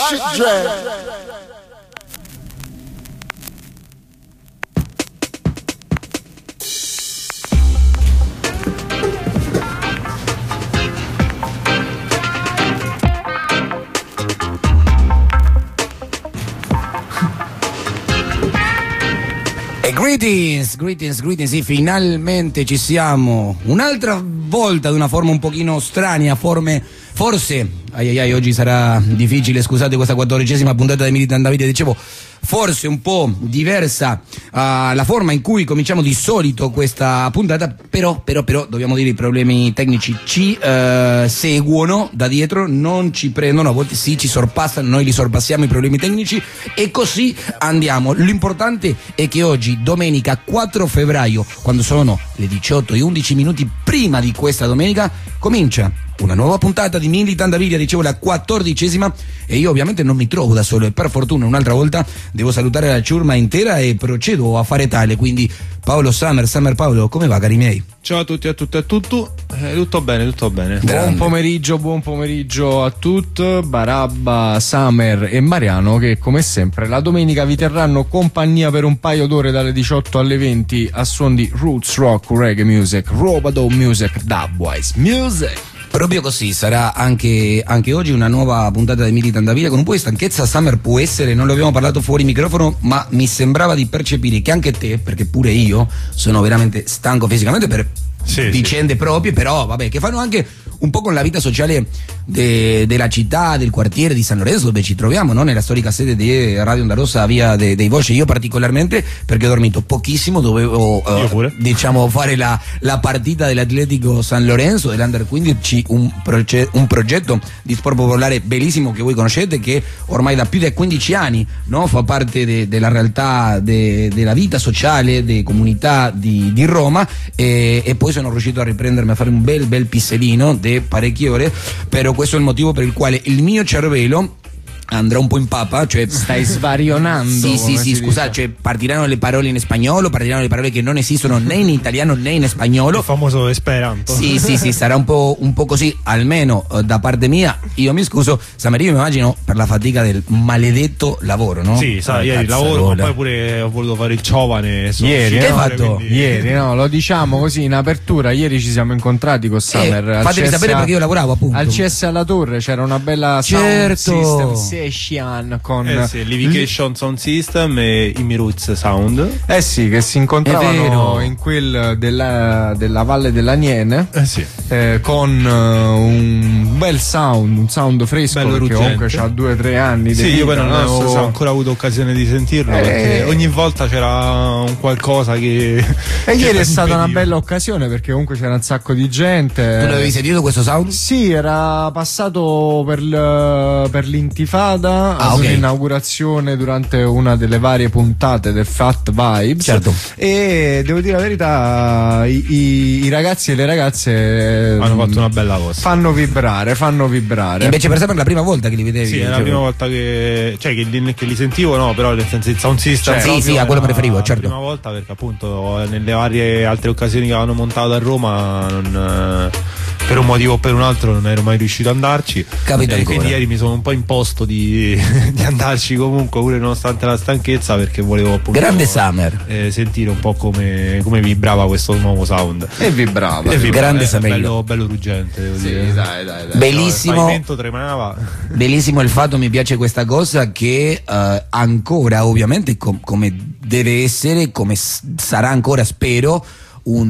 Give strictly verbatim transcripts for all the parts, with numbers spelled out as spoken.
Acid Jam. Greetings, greetings, greetings, sì, finalmente ci siamo. Un'altra volta ad una forma un pochino strana, forme, forse, ai ai ai, oggi sarà difficile, scusate questa quattordicesima puntata di Militant Davide, dicevo, forse un po' diversa uh, la forma in cui cominciamo di solito questa puntata, però, però, però, dobbiamo dire i problemi tecnici ci uh, seguono da dietro, non ci prendono, a volte sì, ci sorpassano, noi li sorpassiamo i problemi tecnici e così andiamo. L'importante è che oggi, domenica quattro febbraio, quando sono le diciotto e undici minuti prima di questa domenica, comincia una nuova puntata di Militant Davide, dicevo la quattordicesima, e io ovviamente non mi trovo da solo e per fortuna un'altra volta devo salutare la ciurma intera e procedo a fare tale, quindi Paolo Summer, Summer Paolo, come va cari miei? Ciao a tutti, a tutti, a tutti, eh, tutto bene, tutto bene. Grande. Buon pomeriggio, buon pomeriggio a tutti, Barabba, Summer e Mariano che come sempre la domenica vi terranno compagnia per un paio d'ore dalle diciotto alle venti a suon di roots rock, reggae music, robado music, dubwise music. Proprio così, sarà anche, anche oggi una nuova puntata di Militant Davide con un po' di stanchezza. Summer, può essere, non lo abbiamo parlato fuori microfono, ma mi sembrava di percepire che anche te, perché pure io sono veramente stanco fisicamente per sì, vicende sì. proprie, però vabbè, che fanno anche un po' con la vita sociale de, della città, del quartiere di San Lorenzo dove ci troviamo, no? Nella storica sede di Radio Onda Rossa, via de, dei Voce. Io particolarmente perché ho dormito pochissimo, dovevo uh, diciamo fare la, la partita dell'Atletico San Lorenzo dell'Under quindici, un, proge- un progetto di sport popolare bellissimo che voi conoscete, che ormai da più di quindici anni, no? Fa parte de, della realtà de, della vita sociale delle comunità di, di Roma, e, e poi sono riuscito a riprendermi a fare un bel bel pisselino di parecchie ore, però questo è il motivo per il quale il mio cervello andrà un po' in papa, cioè stai svarionando. Sì, sì, sì, scusa, cioè partiranno le parole in spagnolo, partiranno le parole che non esistono né in italiano né in spagnolo. Il famoso Esperanto. Sì, sì, sì, sarà un po', un po' così, almeno uh, da parte mia. Io mi scuso, Samerio, mi immagino per la fatica del maledetto lavoro, no? Sì, sai, ieri lavoro, ma poi pure ho voluto fare il giovane. Ieri, che hai fatto? Quindi... Ieri, no, lo diciamo così in apertura. Ieri ci siamo incontrati con Summer. Eh, fatemi sapere perché io lavoravo appunto. Al C S alla Torre c'era una bella certo. sound system session con eh sì, Livication Li- Sound System e Imi Roots Sound. Eh sì, che si incontravano in quel della, della Valle dell'Aniene, eh sì. eh, con uh, un bel sound, un sound fresco, bello perché ruggente. Comunque c'ha due o tre anni. Sì, vita, io poi non no? ho ancora avuto occasione di sentirlo, eh, perché ogni volta c'era un qualcosa che. E ieri è stata una bella occasione perché comunque c'era un sacco di gente. Tu l'avevi sentito questo sound? Sì, era passato per, l, per l'intifada, ah, okay. L'inaugurazione durante una delle varie puntate del Fat Vibes. Certo. E devo dire la verità, i, i, i ragazzi e le ragazze hanno fatto una bella cosa. Fanno vibrare, fanno vibrare. E invece per sempre è la prima volta che li vedevi? Sì, è la prima volta che. Cioè che li, che li sentivo, no, però nel senso il sound system. Cioè, sì, sì, a quello preferivo, certo. La prima volta perché appunto nelle varie altre occasioni che avevano montato a Roma non, per un motivo o per un altro non ero mai riuscito ad andarci. Capito, e quindi ieri mi sono un po' imposto di, di andarci comunque pure nonostante la stanchezza, perché volevo appunto grande Summer eh, sentire un po' come, come vibrava questo nuovo sound. E vibrava, e vibrava grande eh, Summer, bello, bello ruggente, devo sì, dire. dai, dai, dai. Bellissimo, no, il pavimento tremava. Bellissimo il fatto, mi piace questa cosa che uh, ancora ovviamente com- come deve essere, come s- sarà ancora, spero, Un,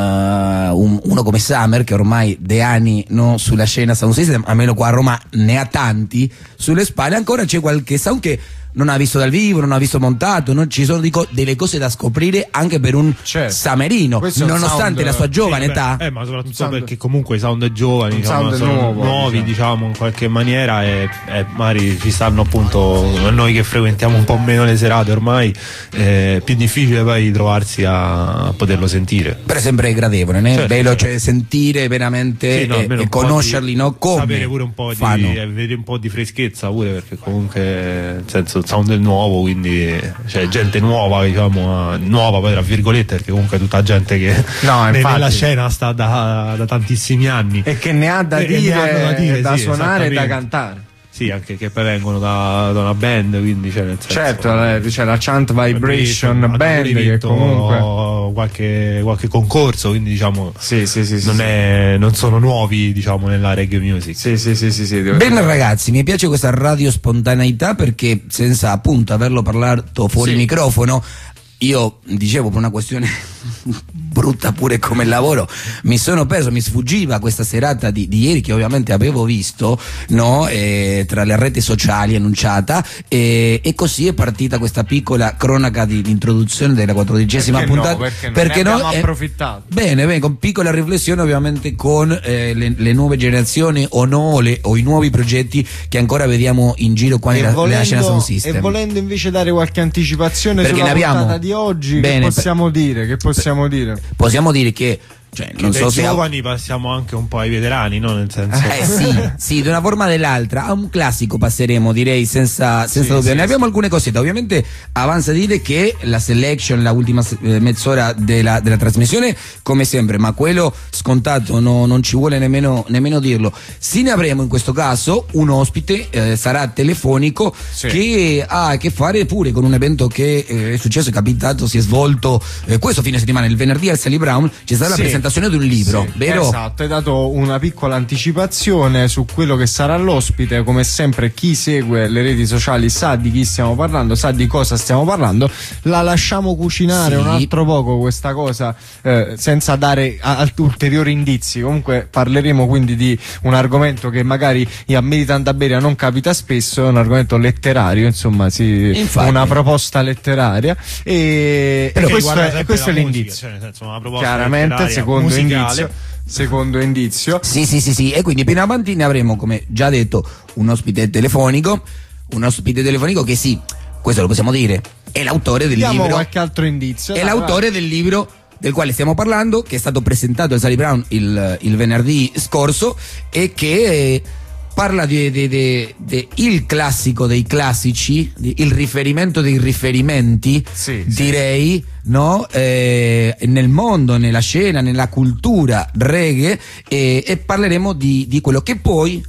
uh, un, uno come Summer, che ormai de anni no, sulla scena sound system, almeno qua a Roma ne ha tanti sulle spalle, ancora c'è qualche sound che non ha visto dal vivo, non ha visto montato, non ci sono dico, delle cose da scoprire anche per un certo. Samerino, nonostante sound, la sua giovane sì, età. Beh, eh, ma soprattutto sound, perché comunque i sound giovani, diciamo, sound sono nuovo, nuovi, diciamo. diciamo in qualche maniera, e, e magari ci stanno appunto a noi che frequentiamo un po' meno le serate ormai, è più difficile poi trovarsi a, a poterlo sentire. Per sempre è gradevole, né? Certo, bello, certo. Cioè sentire veramente sì, no, e, e conoscerli, di, no? Come sapere pure un po' fanno. di avere un po' di freschezza pure, perché comunque nel senso il sound è nuovo, quindi c'è gente nuova, diciamo, nuova poi tra virgolette, perché comunque è tutta gente che no, nella scena sta da, da tantissimi anni e che ne ha da e dire, da, dire, da sì, suonare e da cantare. Sì, sì, anche che poi vengono da, da una band, quindi c'è, nel senso, certo, c'è la Chant Vibration Vibration Band che comunque qualche, qualche concorso, quindi diciamo sì, sì, sì, non, sì, è, non sono nuovi, diciamo, nella reggae music. Sì, sì, sì, sì, sì, bene ragazzi, mi piace questa radio spontaneità, perché senza appunto averlo parlato fuori sì. microfono, io dicevo per una questione brutta pure come lavoro, mi sono perso, mi sfuggiva questa serata di, di ieri, che ovviamente avevo visto, no, eh, tra le reti sociali annunciata, eh, e così è partita questa piccola cronaca di, di introduzione della quattordicesima perché puntata. No, perché no? Perché ne abbiamo no? approfittato. Eh, bene, bene, con piccola riflessione ovviamente con eh, le, le nuove generazioni o no, le, o i nuovi progetti che ancora vediamo in giro qua nella, volendo, nella scena Sound System. E volendo invece dare qualche anticipazione perché sulla ne abbiamo puntata di oggi, bene, che possiamo per, dire? Che possiamo dire? Possiamo dire che Cioè, non dai so se giovani ha... passiamo anche un po' ai veterani, no? Nel senso, eh sì, sì, di una forma o dell'altra. A un classico passeremo, direi, senza, senza sì, dubbio. sì, ne abbiamo sì. alcune cosette. Ovviamente avanza a dire che la selection, la ultima eh, mezz'ora della, della trasmissione, come sempre, ma quello scontato no, non ci vuole nemmeno, nemmeno dirlo. Sì, ne avremo in questo caso un ospite, eh, sarà telefonico, sì. che ha a che fare pure con un evento che eh, è successo, è capitato, si è svolto eh, questo fine settimana, il venerdì al Sally Brown, c'è stata sì. la presentazione di un libro. Sì, vero? Esatto, hai dato una piccola anticipazione su quello che sarà l'ospite. Come sempre, chi segue le reti sociali sa di chi stiamo parlando, sa di cosa stiamo parlando. La lasciamo cucinare sì. un altro poco questa cosa, eh, senza dare a- ulteriori indizi. Comunque parleremo quindi di un argomento che magari a Militant Aberia non capita spesso, è un argomento letterario, insomma, sì, Infatti. una proposta letteraria, e, e questo, è, questo è l'indizio. Musica, cioè, nel senso, una proposta chiaramente, secondo musicale. indizio. Secondo indizio. Sì, sì, sì, sì. E quindi più in avanti ne avremo, come già detto, un ospite telefonico. Un ospite telefonico che sì, questo lo possiamo dire, è l'autore del Diamo libro. qualche altro indizio. È dai, l'autore vai. del libro del quale stiamo parlando, che è stato presentato al Sally Brown il, il venerdì scorso e che eh, parla di, di, di, di il classico dei classici, di, il riferimento dei riferimenti, sì, direi, sì. no? Eh, nel mondo, nella scena, nella cultura reggae, eh, e parleremo di, di quello che poi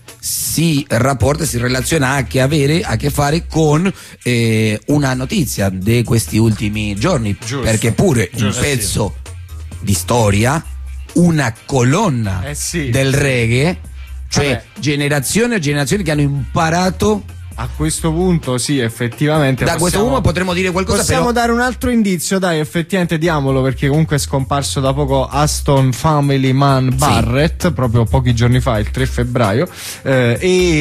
si rapporta, si relaziona a che avere a che fare con eh, una notizia di questi ultimi giorni, Giusto. perché pure Giusto, un pezzo sì. di storia, una colonna eh sì, del sì. reggae, cioè Vabbè. generazioni e generazioni che hanno imparato. A questo punto sì, effettivamente Da possiamo, questo punto potremmo dire qualcosa, possiamo però dare un altro indizio, dai, effettivamente diamolo, perché comunque è scomparso da poco Aston Family Man Barrett, sì. proprio pochi giorni fa, il tre febbraio, eh,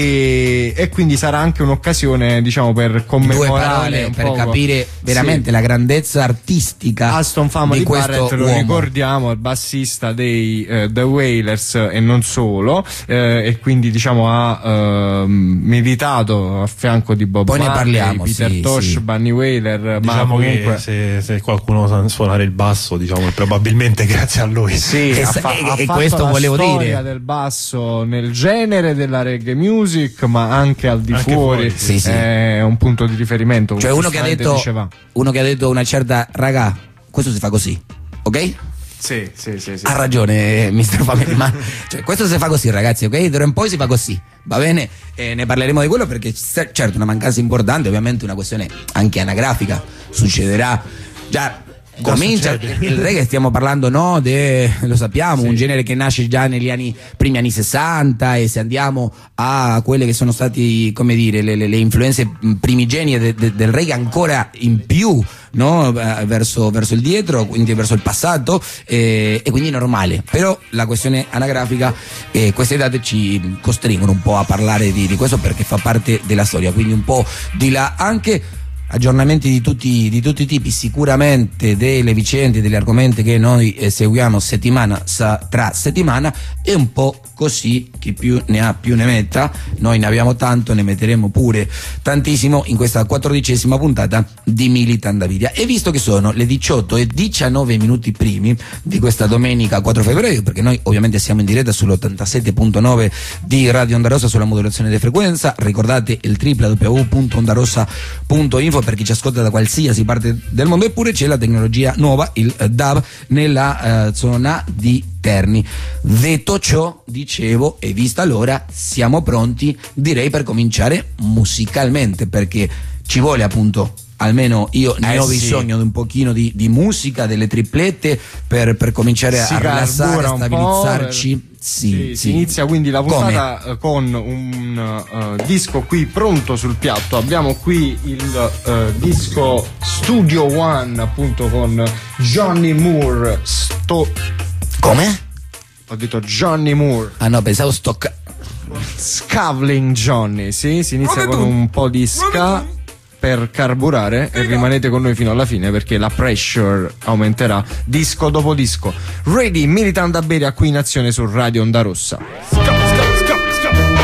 e, e quindi sarà anche un'occasione, diciamo, per commemorare due parole un per poco, capire veramente sì. la grandezza artistica Aston Family di questo Barrett, lo uomo. ricordiamo, il bassista dei eh, The Wailers e non solo, eh, e quindi diciamo ha eh, militato a fianco di Bob Poi ne Marley, parliamo, Peter sì, Tosh, sì. Bunny Wailer, diciamo ma comunque che se, se qualcuno sa suonare il basso, diciamo, probabilmente grazie a lui. sì, E ha, sa- fa- e- ha e fatto questo la volevo storia dire. del basso nel genere della reggae music, ma anche al di Anche fuori, fuori, sì, sì. è un punto di riferimento. Cioè uno che ha giustamente detto diceva. uno che ha detto una certa raga, questo si fa così, ok? Sì, sì, sì, sì. Ha ragione mister Family Man. Cioè, questo si fa così, ragazzi, ok? D'ora in poi si fa così, va bene? E ne parleremo di quello perché c- certo una mancanza importante, ovviamente una questione anche anagrafica succederà. Già comincia succede. il reggae, stiamo parlando, no, de, lo sappiamo, Sì. un genere che nasce già negli anni primi anni sessanta, e se andiamo a quelle che sono stati, come dire, le, le, le influenze primigenie de, de, del reggae, ancora in più, no, verso, verso il dietro, quindi verso il passato, eh, e quindi è normale. Però la questione anagrafica, eh, queste date ci costringono un po' a parlare di, di questo perché fa parte della storia, quindi un po' di là anche aggiornamenti di tutti, di tutti i tipi, sicuramente delle vicende, degli argomenti che noi eh, seguiamo settimana sa, tra settimana, e un po' così, chi più ne ha più ne metta. Noi ne abbiamo tanto, ne metteremo pure tantissimo in questa quattordicesima puntata di Militant Aberia. E visto che sono le diciotto e diciannove minuti primi di questa domenica quattro febbraio, perché noi ovviamente siamo in diretta sull'ottantasette punto nove di Radio Onda Rossa sulla modulazione di frequenza, ricordate il w w w punto ondarossa punto info schifo per chi ci ascolta da qualsiasi parte del mondo, eppure c'è la tecnologia nuova, il eh, D A B, nella eh, zona di Terni. Detto ciò, dicevo, e vista l'ora, siamo pronti, direi, per cominciare musicalmente, perché ci vuole appunto, almeno io ne eh ho sì. bisogno di un pochino di, di musica, delle triplette per, per cominciare si a rilassare, a un stabilizzarci. Sì, sì, sì. Si inizia quindi la puntata Come? con un uh, disco qui pronto sul piatto. Abbiamo qui il uh, disco Studio One, appunto, con Johnny Moore. Sto... Come? Ho detto Johnny Moore. Ah no, pensavo sto ca- Scavling Johnny, sì, si inizia con un po' di ska per carburare e rimanete con noi fino alla fine perché la pressure aumenterà disco dopo disco. Ready, Militant da Beria qui in azione su Radio Onda Rossa. Stop, stop, stop, stop.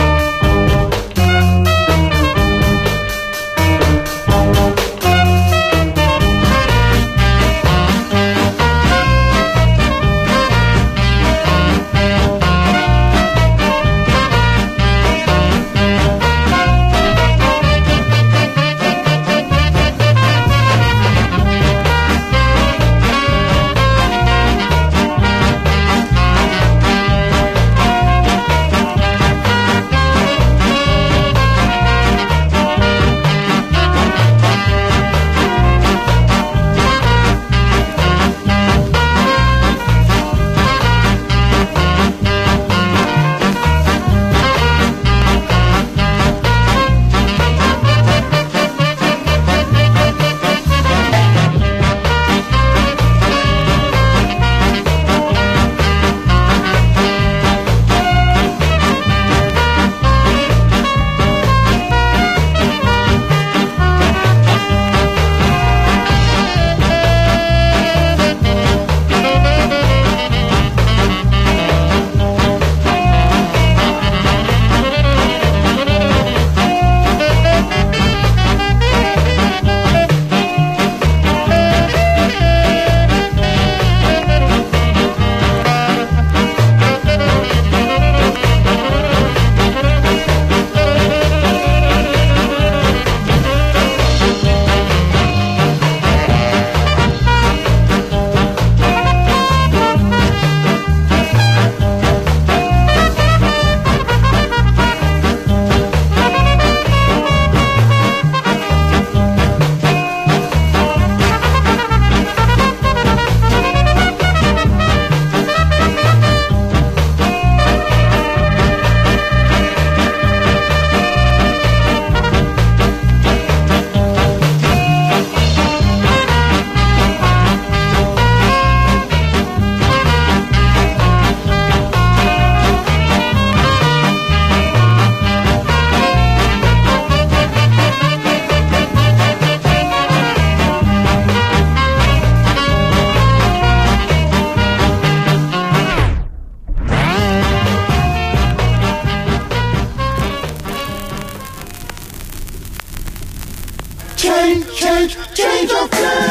Change, change, change of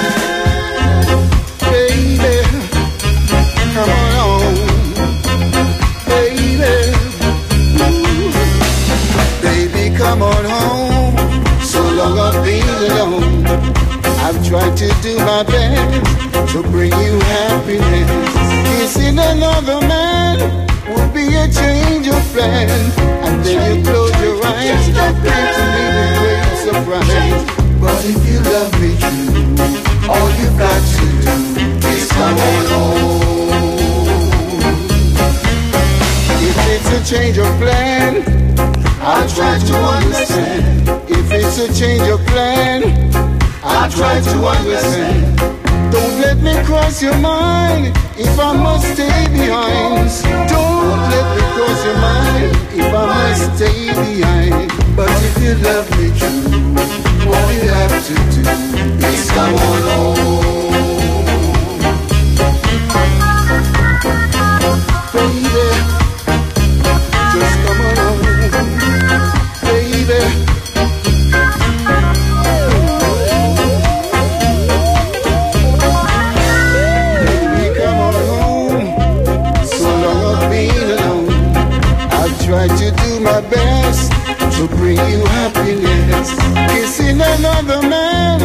plan, baby. Come on home, baby. Ooh. Baby, come on home. So long I've been alone. I've tried to do my best to bring you happiness. Kissing another man would be a change of plan. And then you close your eyes, that brings to me with great surprise. But if you love me true, all you've got to do is come on home. If it's a change of plan, I'll try to understand. If it's a change of plan, I'll try to understand. Don't let me cross your mind if I must stay behind. Don't let me cross your mind if I must stay behind. But if you love me true, all you have to do is come on home. Baby, just come on home. Baby. Try to do my best to bring you happiness. Kissing another man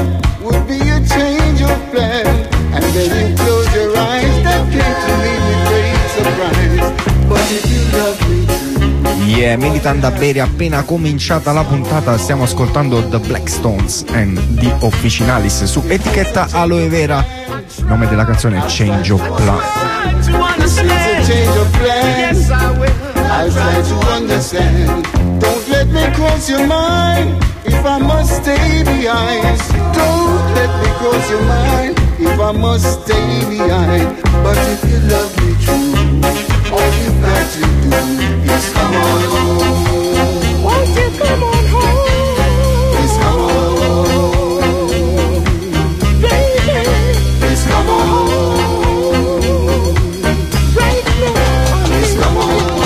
Militanda Bere, appena cominciata la puntata stiamo ascoltando The Blackstones and The Officinalis su etichetta Aloe Vera. Il nome della canzone è Change of Plan. It's a change of plan. Yes, I will. I'll try to understand. Don't let me cross your mind if I must stay behind. Don't let me cross your mind if I must stay behind. But if you love me true, all you've got to do is come on home. Won't you come on home? Please come on home, baby. Please come on home, right now. Please come on home.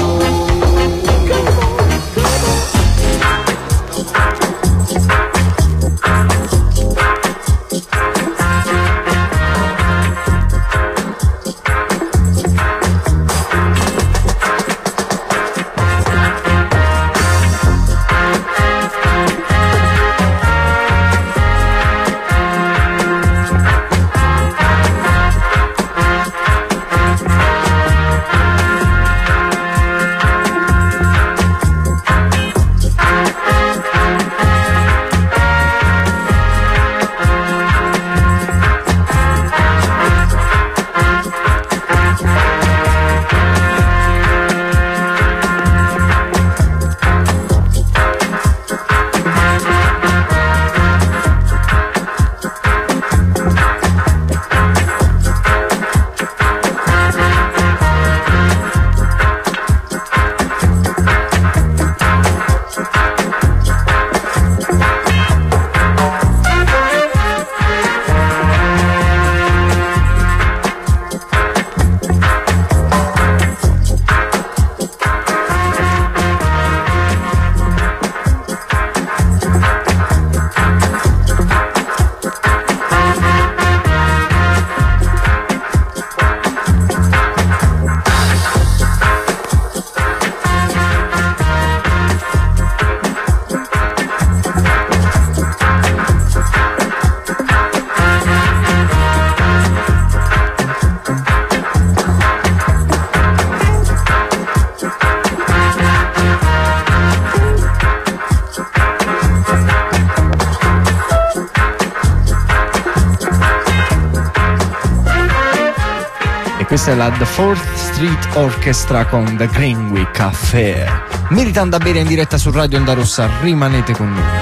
Questa è la The Fourth Street Orchestra con The Greenwich Affair. Militanda Bere in diretta su Radio Onda Rossa, rimanete con noi.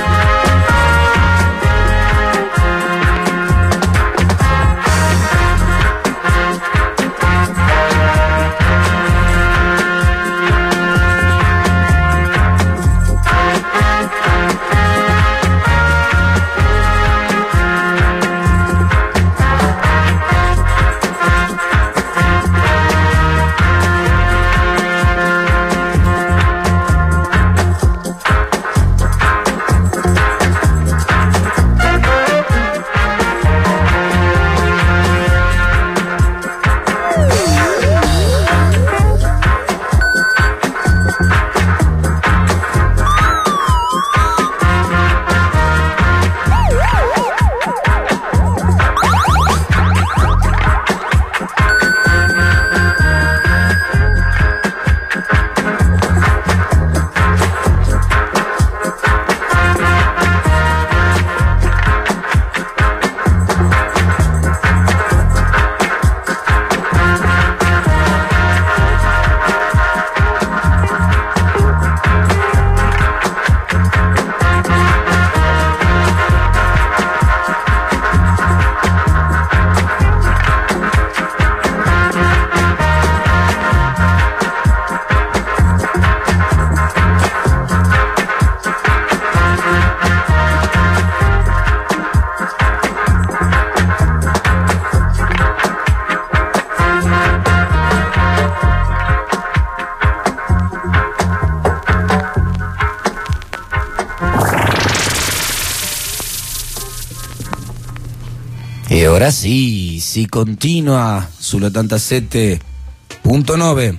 E ora sì, si continua sull'ottantasette punto nove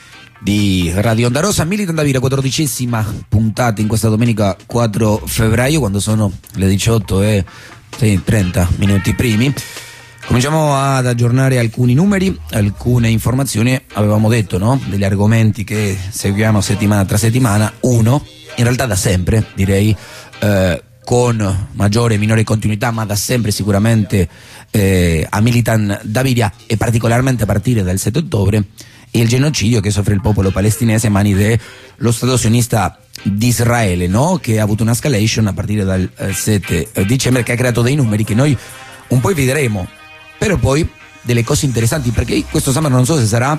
di Radio Onda Rossa, Militanda Bere, quattordicesima puntata in questa domenica quattro febbraio, quando sono le diciotto e trenta minuti primi. Cominciamo ad aggiornare alcuni numeri, alcune informazioni. Avevamo detto, no? Degli argomenti che seguiamo settimana tra settimana. Uno, in realtà da sempre, direi, eh, con maggiore e minore continuità, ma da sempre sicuramente eh, a Militan Davidia, e particolarmente a partire dal sette ottobre, è il genocidio che soffre il popolo palestinese a mani dello Stato sionista di Israele, no? Che ha avuto una escalation a partire dal eh, sette dicembre, che ha creato dei numeri che noi un po' vedremo, però poi delle cose interessanti, perché questo summer non so se sarà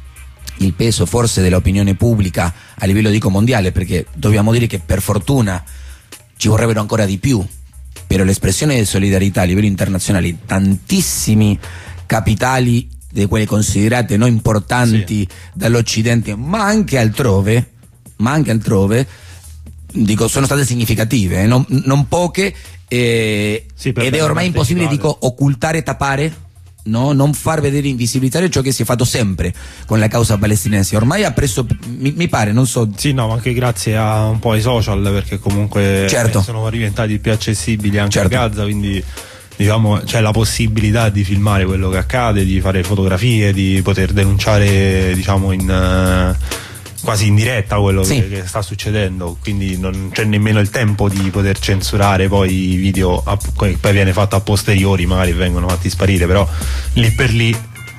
il peso forse dell'opinione pubblica a livello dico mondiale, perché dobbiamo dire che per fortuna ci vorrebbero ancora di più, però l'espressione di solidarietà a livello internazionale, tantissimi capitali di quelle considerate no importanti sì. dall'Occidente, ma anche altrove, ma anche altrove, dico, sono state significative, eh, non, non poche, eh, sì, ed è ormai impossibile, dico, occultare, tappare, no? Non far vedere, invisibilizzare ciò che si è fatto sempre con la causa palestinese. Ormai ha preso, mi, mi pare, non so. Sì, no, ma anche grazie a un po' ai social, perché comunque certo. sono diventati più accessibili anche certo. a Gaza, quindi diciamo c'è la possibilità di filmare quello che accade, di fare fotografie, di poter denunciare, diciamo, in uh, quasi in diretta quello sì. che, che sta succedendo, quindi non c'è nemmeno il tempo di poter censurare poi i video, poi viene fatto a posteriori, magari vengono fatti sparire, però lì per lì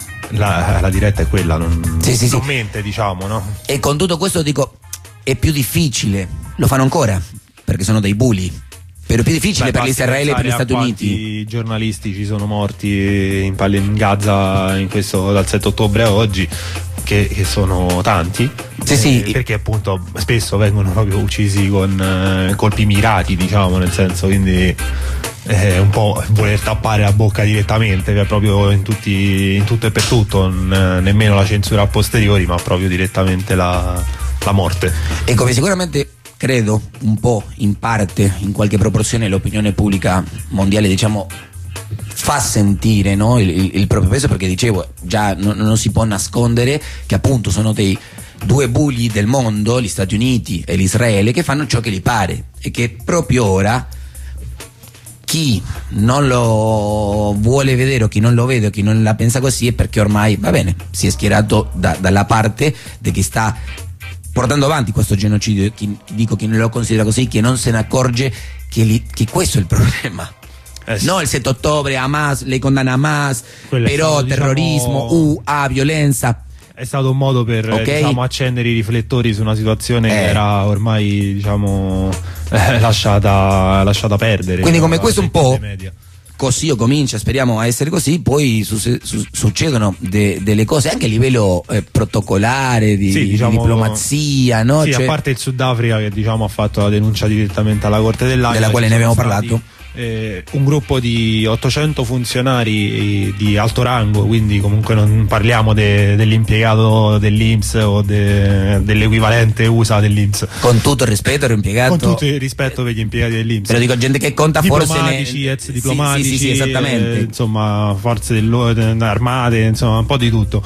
la, la diretta è quella, non, sì, sì, non sì. mente, diciamo, no? E con tutto questo dico, è più difficile, lo fanno ancora, perché sono dei bulli, però più difficile Beh, per l'Israele e per gli Stati Uniti. I giornalisti ci sono morti in, in Gaza in questo, dal sette ottobre a oggi, che, che sono tanti, sì, eh, sì. perché appunto spesso vengono proprio uccisi con eh, colpi mirati, diciamo, nel senso, quindi eh, un po' voler tappare la bocca direttamente, che è proprio in, tutti, in tutto e per tutto, non, nemmeno la censura a posteriori, ma proprio direttamente la, la morte. E come sicuramente credo un po' in parte, in qualche proporzione, l'opinione pubblica mondiale, diciamo, fa sentire, no, il, il, il proprio peso, perché dicevo già non, non si può nascondere che appunto sono dei due bulli del mondo, gli Stati Uniti e l'Israele, che fanno ciò che gli pare, e che proprio ora chi non lo vuole vedere o chi non lo vede o chi non la pensa così è perché ormai, va bene, si è schierato da, dalla parte di chi sta portando avanti questo genocidio. Chi, dico, chi non lo considera così, che non se ne accorge che, li, che questo è il problema. Eh sì. No, il sette ottobre, Hamas, lei condanna Hamas, Quello però stato, terrorismo, diciamo, U A, violenza. È stato un modo per okay. diciamo, accendere i riflettori su una situazione eh. che era ormai, diciamo, eh, lasciata, lasciata perdere. Quindi, come questo un po' media. Così o comincia, speriamo a essere così, poi su, su, succedono de, delle cose anche a livello eh, protocolare, di, sì, diciamo, di diplomazia, no? Sì, cioè, a parte il Sudafrica che, diciamo, ha fatto la denuncia direttamente alla Corte dell'Aia, della quale ne abbiamo parlato. Eh, un gruppo di ottocento funzionari di alto rango, quindi comunque non parliamo de, dell'impiegato dell'I N P S o de, dell'equivalente U S A dell'I N P S. Con tutto il rispetto per l'impiegato. Con tutto il rispetto per gli impiegati dell'I N P S. Però dico, gente che conta forse diplomatici, ne... ex diplomatici, sì, sì, sì, esattamente. Eh, insomma, forze armate, insomma, un po' di tutto.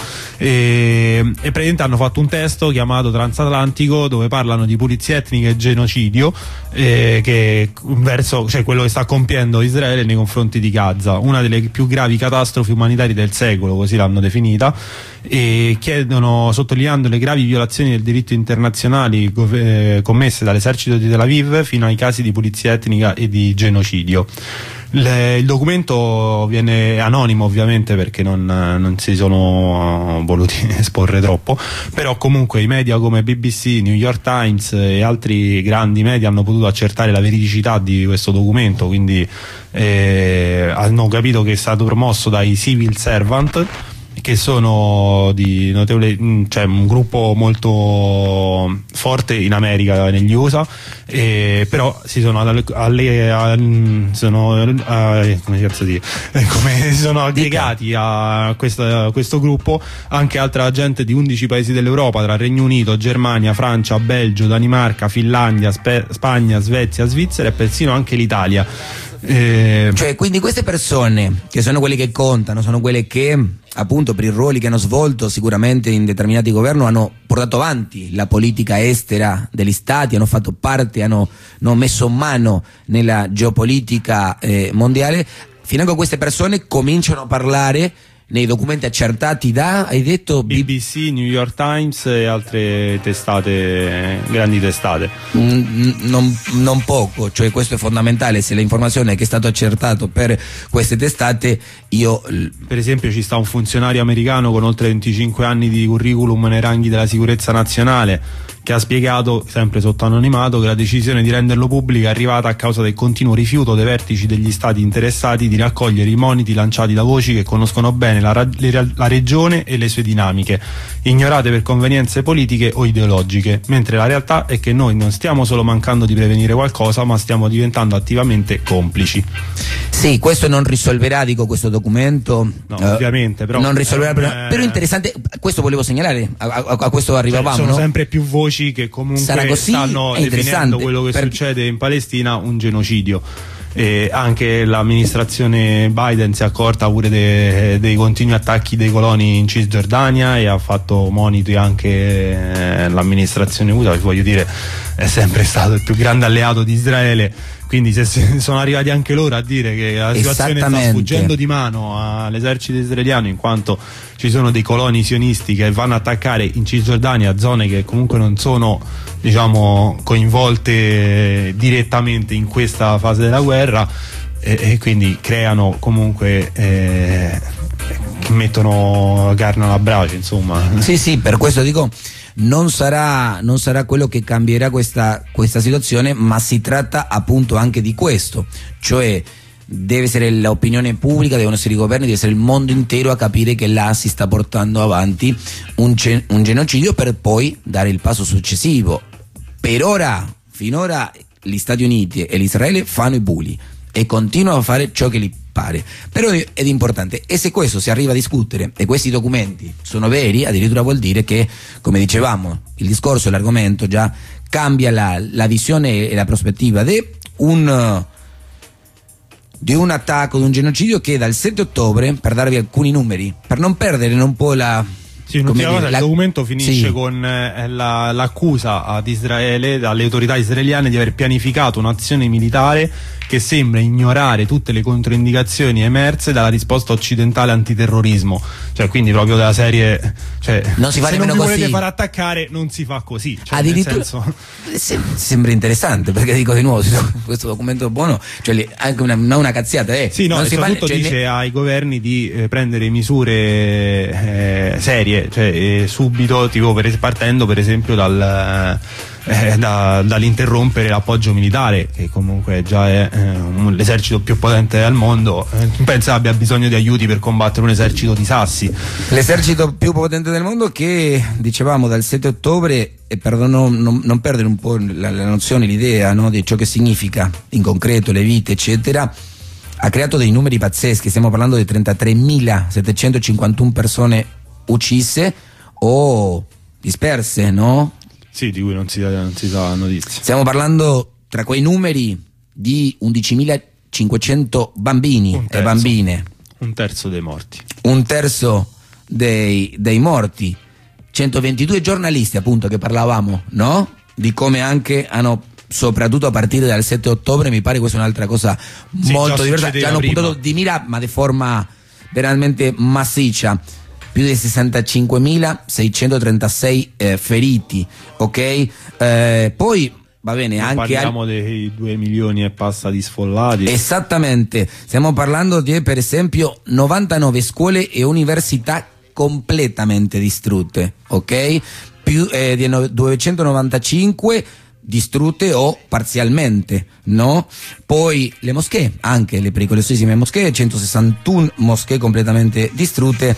E, e praticamente hanno fatto un testo chiamato Transatlantico, dove parlano di pulizia etnica e genocidio, eh, che verso, cioè quello che sta compiendo Israele nei confronti di Gaza, una delle più gravi catastrofi umanitarie del secolo, così l'hanno definita, e chiedono, sottolineando le gravi violazioni del diritto internazionale eh, commesse dall'esercito di Tel Aviv, fino ai casi di pulizia etnica e di genocidio. Le, il documento viene anonimo, ovviamente, perché non, non si sono voluti esporre troppo, però comunque i media come B B C, New York Times e altri grandi media hanno potuto accertare la veridicità di questo documento, quindi eh, hanno capito che è stato promosso dai civil servant, che sono di notevole, cioè un gruppo molto forte in America, negli U S A, eh, però si sono alle, alle a, sono a, come si cazzo dire, eh, come sono aggregati a, questa, a questo gruppo anche altra gente di undici paesi dell'Europa, tra Regno Unito, Germania, Francia, Belgio, Danimarca, Finlandia, Spe, Spagna, Svezia, Svizzera e persino anche l'Italia. Eh, cioè, quindi queste persone, che sono quelle che contano, sono quelle che appunto per i ruoli che hanno svolto sicuramente in determinati governi hanno portato avanti la politica estera degli stati, hanno fatto parte, hanno, hanno messo mano nella geopolitica eh, mondiale, financo queste persone cominciano a parlare nei documenti accertati da, hai detto, B B C, New York Times e altre testate, grandi testate. Mm, non, non poco, cioè questo è fondamentale. Se l'informazione che è stato accertato per queste testate, io per esempio ci sta un funzionario americano con oltre venticinque anni di curriculum nei ranghi della sicurezza nazionale che ha spiegato, sempre sotto anonimato, che la decisione di renderlo pubblico è arrivata a causa del continuo rifiuto dei vertici degli stati interessati di raccogliere i moniti lanciati da voci che conoscono bene la, ra- le, la regione e le sue dinamiche, ignorate per convenienze politiche o ideologiche, mentre la realtà è che noi non stiamo solo mancando di prevenire qualcosa, ma stiamo diventando attivamente complici. Sì, questo non risolverà, dico, questo documento. No, eh, ovviamente, però non risolverà, un, però, eh, però interessante, questo volevo segnalare, a, a, a questo arrivavamo. Cioè, sono no? sempre più voci che comunque così, stanno definendo quello che perché... succede in Palestina un genocidio. E anche l'amministrazione Biden si è accorta pure de, dei continui attacchi dei coloni in Cisgiordania e ha fatto moniti anche eh, l'amministrazione U S A, voglio dire, è sempre stato il più grande alleato di Israele. Quindi se sono arrivati anche loro a dire che la situazione sta sfuggendo di mano all'esercito israeliano, in quanto ci sono dei coloni sionisti che vanno a attaccare in Cisgiordania zone che comunque non sono, diciamo, coinvolte direttamente in questa fase della guerra, e, e quindi creano comunque eh, mettono carne alla brace, insomma. Sì, sì, per questo dico, non sarà, non sarà quello che cambierà questa, questa situazione, ma si tratta appunto anche di questo, cioè deve essere l'opinione pubblica, devono essere i governi, deve essere il mondo intero a capire che là si sta portando avanti un, un genocidio, per poi dare il passo successivo. Per ora, finora, gli Stati Uniti e l'Israele fanno i bulli e continuano a fare ciò che gli pare, però è importante, e se questo si arriva a discutere e questi documenti sono veri, addirittura vuol dire che, come dicevamo, il discorso e l'argomento già cambia la, la visione e la prospettiva di un, di un attacco, di un genocidio che dal sette ottobre, per darvi alcuni numeri, per non perdere un po' la... Sì, un'ultima cosa, la... il documento finisce sì. con eh, la, l'accusa ad Israele, dalle autorità israeliane, di aver pianificato un'azione militare che sembra ignorare tutte le controindicazioni emerse dalla risposta occidentale antiterrorismo. Cioè, quindi proprio della serie, cioè, non si fa se non vi così. volete far attaccare non si fa così, cioè, addirittura nel senso... se, sembra interessante, perché dico di nuovo, questo documento buono, cioè anche una, non una cazziata, eh. Sì, no, non e si soprattutto fa, cioè, dice ne... ai governi di eh, prendere misure eh, serie, cioè eh, subito, tipo per, partendo per esempio dal, eh, da, dall'interrompere l'appoggio militare, che comunque già è eh, un, l'esercito più potente al mondo. Eh, pensa abbia bisogno di aiuti per combattere un esercito di sassi. L'esercito più potente del mondo che, dicevamo, dal sette ottobre, e per non, non, non perdere un po' la, la nozione, l'idea, no, di ciò che significa in concreto le vite eccetera, ha creato dei numeri pazzeschi. Stiamo parlando di trentatremilasettecentocinquantuno persone uccise o disperse, no? Sì, di cui non si, non si sa notizia. Stiamo parlando, tra quei numeri, di undicimilacinquecento bambini e bambine. Un terzo dei morti. Un terzo dei, dei morti. centoventidue giornalisti, appunto, che parlavamo, no? Di come anche hanno, soprattutto a partire dal sette ottobre, mi pare questa è un'altra cosa sì, molto già diversa, già hanno prima. puntato di mira, ma di forma veramente massiccia. Più di sessantacinquemilaseicentotrentasei eh, feriti, ok? Eh, poi va bene, non anche parliamo al... dei due milioni e passa di sfollati. Esattamente, stiamo parlando di, per esempio, novantanove scuole e università completamente distrutte, ok? Più eh, di duecentonovantacinque distrutte o parzialmente, no? Poi le moschee, anche le pericolosissime moschee, centosessantuno moschee completamente distrutte,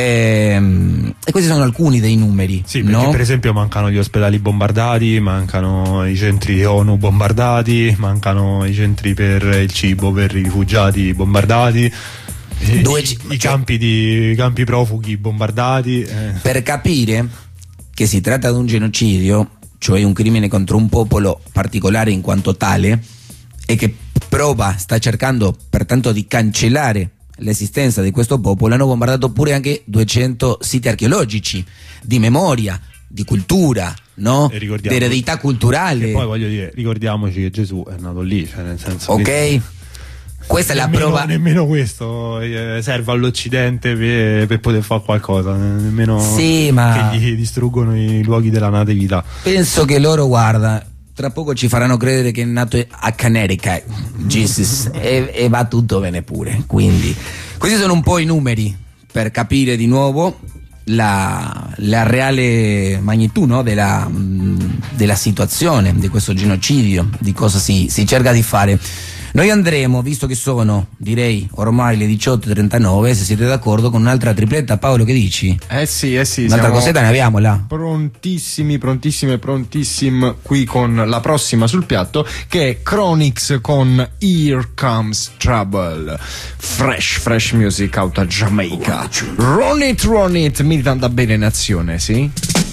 ehm, e questi sono alcuni dei numeri. Sì, perché no? per esempio mancano gli ospedali bombardati, mancano i centri ONU bombardati, mancano i centri per il cibo per i rifugiati bombardati, Due, i, cioè, i campi di i campi profughi bombardati. Eh. Per capire che si tratta di un genocidio, cioè un crimine contro un popolo particolare in quanto tale, e che prova, sta cercando pertanto di cancellare l'esistenza di questo popolo, hanno bombardato pure anche duecento siti archeologici di memoria, di cultura, no? Di eredità culturale. E poi voglio dire, ricordiamoci che Gesù è nato lì, cioè nel senso ok, che... questa è la nemmeno, prova. Nemmeno questo eh, serve all'Occidente per, per poter fare qualcosa, nemmeno sì, ma che gli distruggono i luoghi della natività. Penso che loro, guarda, tra poco ci faranno credere che è nato a Connecticut, Jesus, e, e va tutto bene pure. Quindi questi sono un po' i numeri per capire di nuovo la, la reale magnitudine, no, della, della situazione, di questo genocidio, di cosa si, si cerca di fare. Noi andremo, visto che sono, direi, ormai le diciotto e trentanove, se siete d'accordo, con un'altra tripletta. Paolo, che dici? Eh sì, eh sì. Un'altra cosetta ne abbiamo là. Prontissimi, prontissimi, prontissimi qui con la prossima sul piatto, che è Chronix con Here Comes Trouble. Fresh, fresh music out of Jamaica. Run it, run it, militant da bene in azione, sì?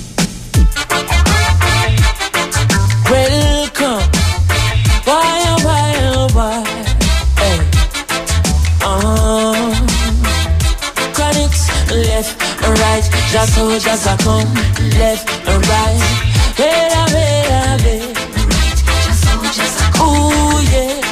Welcome. Why, oh, why, oh, why? Hey. Uh, Chronics, left and right. Just so, just a come. Left and right. Wait a minute, wait. Ooh, yeah.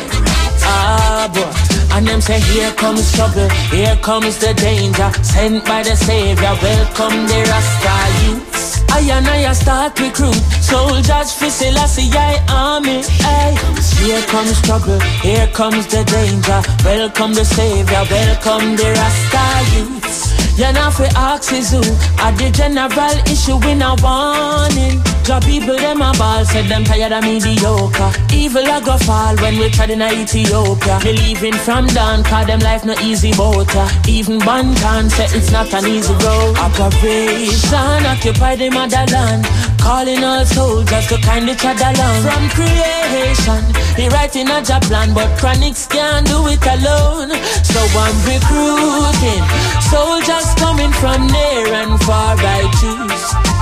Ah, boy. And them say, here comes trouble. Here comes the danger. Sent by the Savior. Welcome the Rasta youths. I and I start recruit soldiers for Selassie I army. Ay. Here comes trouble, here comes the danger. Welcome the Savior, welcome the Rasta youths. You know for axes who are the general issue in a warning. The people them a ball said them tired of mediocre. Evil a go fall when we tried in Ethiopia. Believing from down cause them life no easy water. Even Bantan said it's not an easy road. Operation occupy the motherland. Calling all soldiers to kind each other along. From creation, he writing a job plan, but Chronix can't do it alone. So I'm recruiting soldiers coming from near and far. I choose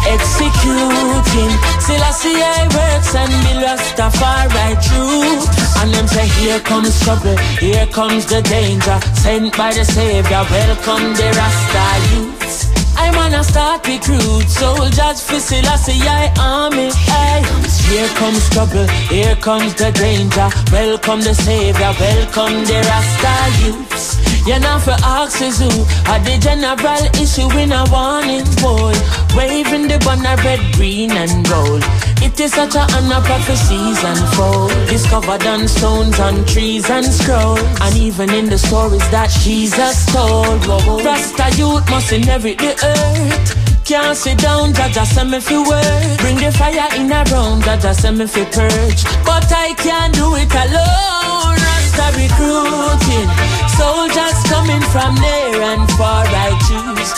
executing Selassie I works and the Rastafari true. And them say here comes trouble, here comes the danger. Sent by the Savior, welcome the Rasta youths. I'm on a start recruit soldiers for Selassie I army. Ay. Here comes trouble, here comes the danger. Welcome the Savior, welcome the Rasta youths. You know for axes who are the general issue in a warning, boy. Waving the banner red, green and gold. It is such a honor prophecies unfold. Discovered on stones, on trees and scrolls. And even in the stories that Jesus told. Whoa. Rasta youth must inherit the earth. Can't sit down, Jaja send me fi work. Bring the fire in a round, Jaja send me fi purge. But I can't do it alone. Rasta recruiting soldiers coming from near and far. I choose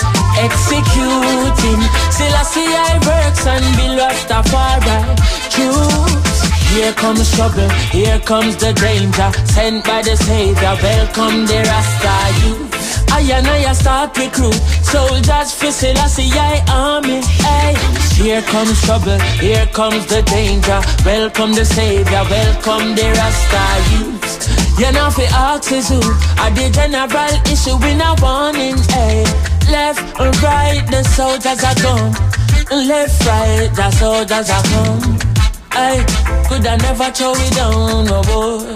executing Selassie I works and be Rastafari choose. Here comes trouble, here comes the danger. Sent by the Savior, welcome the Rasta youth. I and I start recruit soldiers for Selassie I army. Ay. Here comes trouble, here comes the danger. Welcome the Savior, welcome the Rasta youths. You know for axes who are the general issue in a warning. Ay. Left and right, the soldiers are gone. Left, right, the soldiers are come. I could I never throw it down, no boy.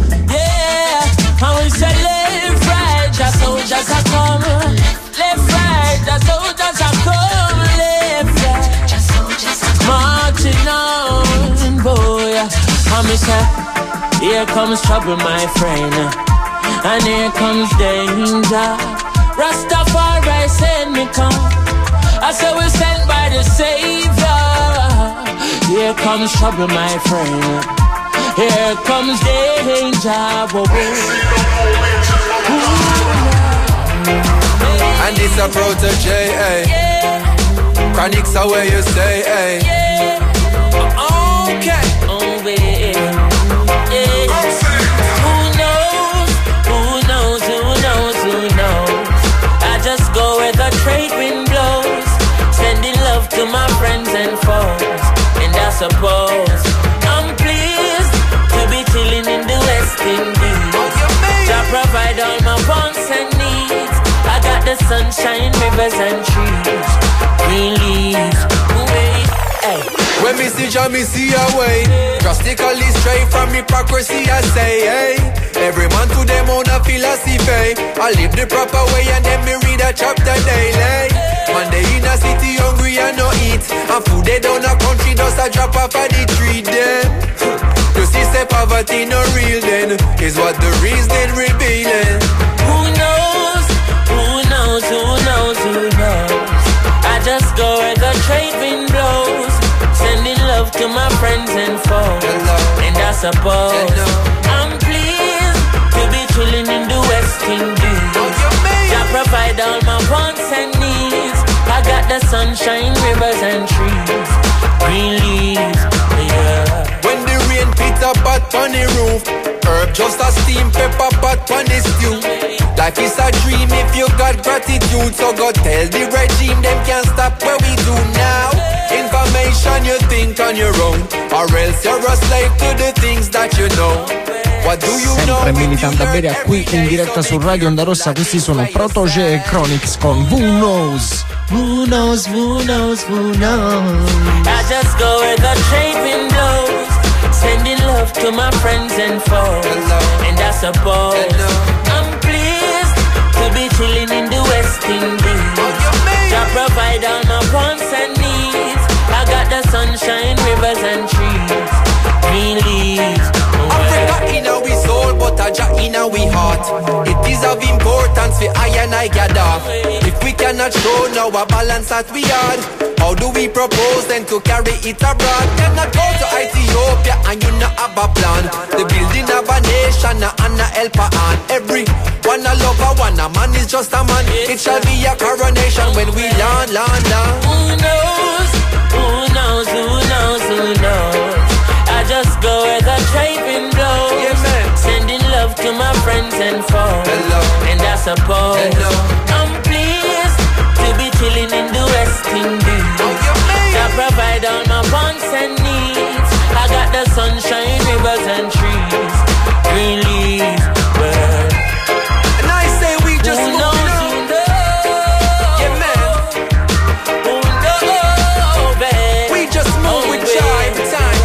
Yeah, I will say left, right, the soldiers are come. Left, right, the soldiers are come. Left, right, the soldiers are come. Marching on, boy. I me say, here comes trouble, my friend, and here comes danger. Rastafari send me come. I say we're sent by the Savior. Here comes trouble, my friend. Here comes danger. Whoa, And it's a protege, eh? yeah. Chronix are where you stay, eh? Yeah. Okay. Oh, yeah. Yeah. Who knows? Who knows? Who knows? Who knows? I just go where the trade wind blows. Sending love to my friends and foes. And I suppose I'm pleased to be chilling in the West Indies. I provide all my wants and needs. I got the sunshine, rivers and trees. Green leaves, wait, hey. When me see Jah, me see a way. Drastically straight from hypocrisy, I say, hey. Every man to them own a philosophy. I live the proper way and then me read a chapter daily. Man they in a city hungry and no eat, and food they down a country just a drop off of the tree them. You see say poverty no real then, is what the reason revealing. Who knows, who knows, who knows, who knows. I just go where the trade wind blows, sending love to my friends and foes. Hello. And I suppose Hello. I'm pleased to be chilling in the West Indies. Oh, you mean? I provide all my wants and needs. I got the sunshine, rivers and trees, green leaves, yeah. When the rain pit a pot on the roof, herb just a steam pepper pot on the stew. Life is a dream if you got gratitude, so go tell the regime them can't stop what we do now. Information you think on your own, or else you're a slave to the things that you know. What do you know? Sempre Militant Averia qui in diretta su Radio Onda Rossa. Questi sono Protoje e Chronix con Who Knows. Who knows, who knows, who knows. I just go where the trade wind blows, sending love to my friends and foes. Hello. And I suppose Hello. I'm pleased to be chilling in the West Indies. Oh, you mean? I provide all my wants and needs. I got the sunshine, rivers and trees, green leaves. Africa in our soul, but a Jah in our heart. It is of importance for I and I gather. If we cannot show now a balance that we are, how do we propose then to carry it abroad? Cannot go to Ethiopia and you not have a plan. The building of a nation and a helper on. Every one a lover, one a man is just a man. It shall be a coronation when we land, land, land. Who knows, who knows, who knows, who knows. I just go where the trade wind blows, Yeah, man. sending love to my friends and foes. Hello. And I suppose Hello. I'm pleased to be chilling in the West Indies. Oh, you mean? I provide all my wants and needs. I got the sunshine, rivers and trees, green leaves, birds. And I say we just Who move knows, it who on. knows? Yeah, man. Who knows, babe? We just move Oh, with babe. Jah every time.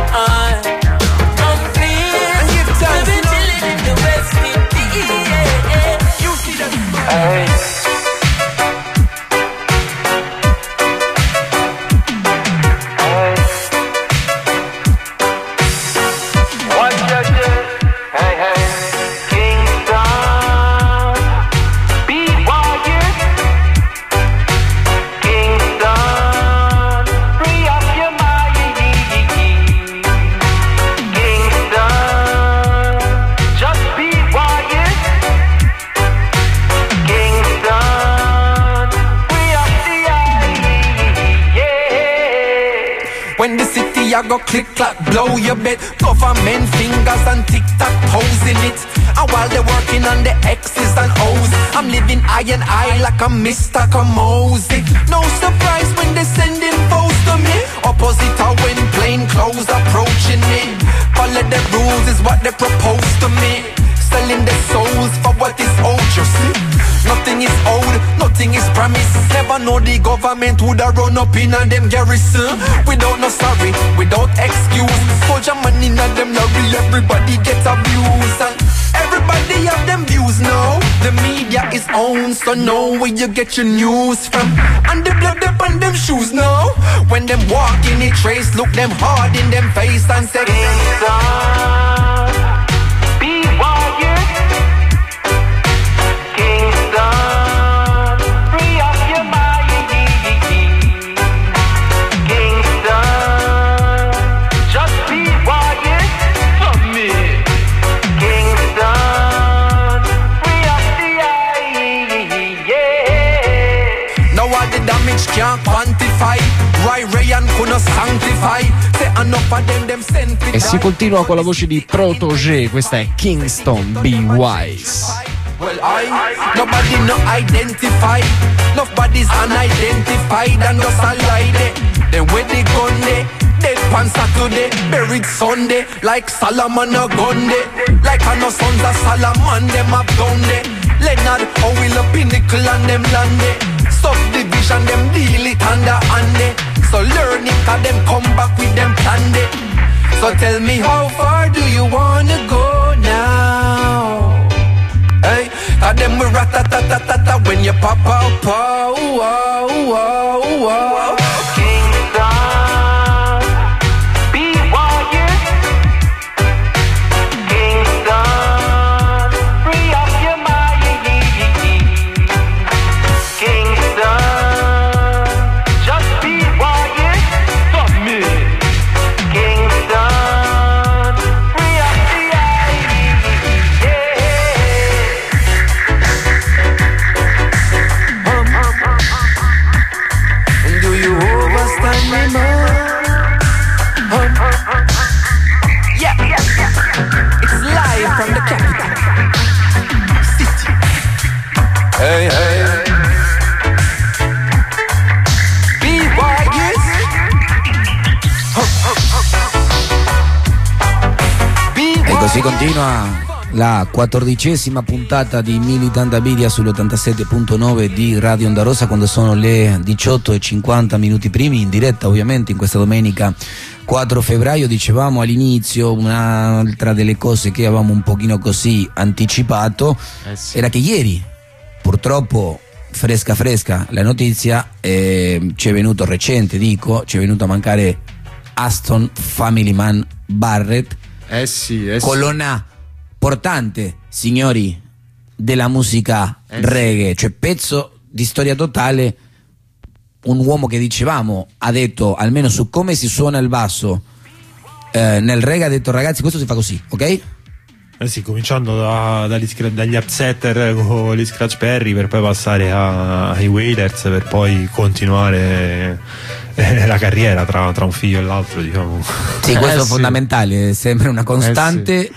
I- I'm pleased And give to thanks, be you know. chilling in the West Indies. Yeah, yeah. You see that? What you do? Hey, hey, Kingston, be warriors. Kingston, free up your mind. Kingston, just be warriors. Kingston, free up the eye. Yeah. When the city I go click clack blow your bed, government fingers and tic tac toes in it. And while they're working on the X's and O's, I'm living eye and eye like a Mister Kamosi. No surprise when they sending foes to me. Opposite are when plain clothes approaching me. Follow the rules is what they propose to me. Selling their souls for what is owed, you see. Nothing is owed, nothing is promised. Never know the government would have run up in on them garrison. Without no sorry, without excuse. Soldier money in them lorry, everybody gets abused. And everybody have them views now. The media is owned, so know where you get your news from. And the blood up on them shoes now. When them walk in the trace, look them hard in them face and say, Kingston, be warriors. Kingston, free up your mind. Kingston, just be warriors for me. Kingston, free up the eye. Yeah. now all the damage can't quantify. Ray Ray and couldn't sanctify. Say enough of them, them sent E si continua con la voce di Protoje. Questa è Kingston, Be Wise. Well, I, nobody no identify. Nobody's unidentified and just a lie there. Then where they gone there? Dead on Saturday, buried Sunday. Like Solomon a gun there. Like I know sons of Solomon, them have done there. Leonard, how will a pinnacle and them land there. Subdivision, them deal it under hand there. So learn it and them come back with them plan there. So tell me how far do you wanna go now? them will rat-a-ta-ta-ta-ta when you pop out, pow, wow, wow, wow. Kingston, be warriors. Kingston, free up your mind. Kingston, just be warriors for me. Kingston, free up the eye. And do you overstand me now? Hum. Yeah, yeah, yeah. It's live from the capital city. Hey, hey. Be warriors. Hum, hum, hum. Be E così warriors. continua la quattordicesima puntata di Militant Abilia sull'ottantasette virgola nove di Radio Onda Rossa, quando sono le diciotto e cinquanta minuti primi, in diretta ovviamente in questa domenica quattro febbraio. Dicevamo all'inizio, un'altra delle cose che avevamo un pochino così anticipato Eh sì. era che ieri, purtroppo fresca fresca la notizia, eh, ci è venuto recente, dico, ci è venuto a mancare Aston Family Man Barrett, Eh sì, eh sì. colonna portante, signori, della musica Eh sì. reggae, cioè pezzo di storia totale, un uomo che dicevamo ha detto, almeno su come si suona il basso eh, nel reggae, ha detto ragazzi questo si fa così, ok? Eh sì, cominciando da, dagli, scra- dagli upsetter con gli Scratch Perry, per poi passare a- ai Wailers, per poi continuare eh, la carriera tra, tra un figlio e l'altro, diciamo. Sì, questo Eh è sì. fondamentale, sembra una costante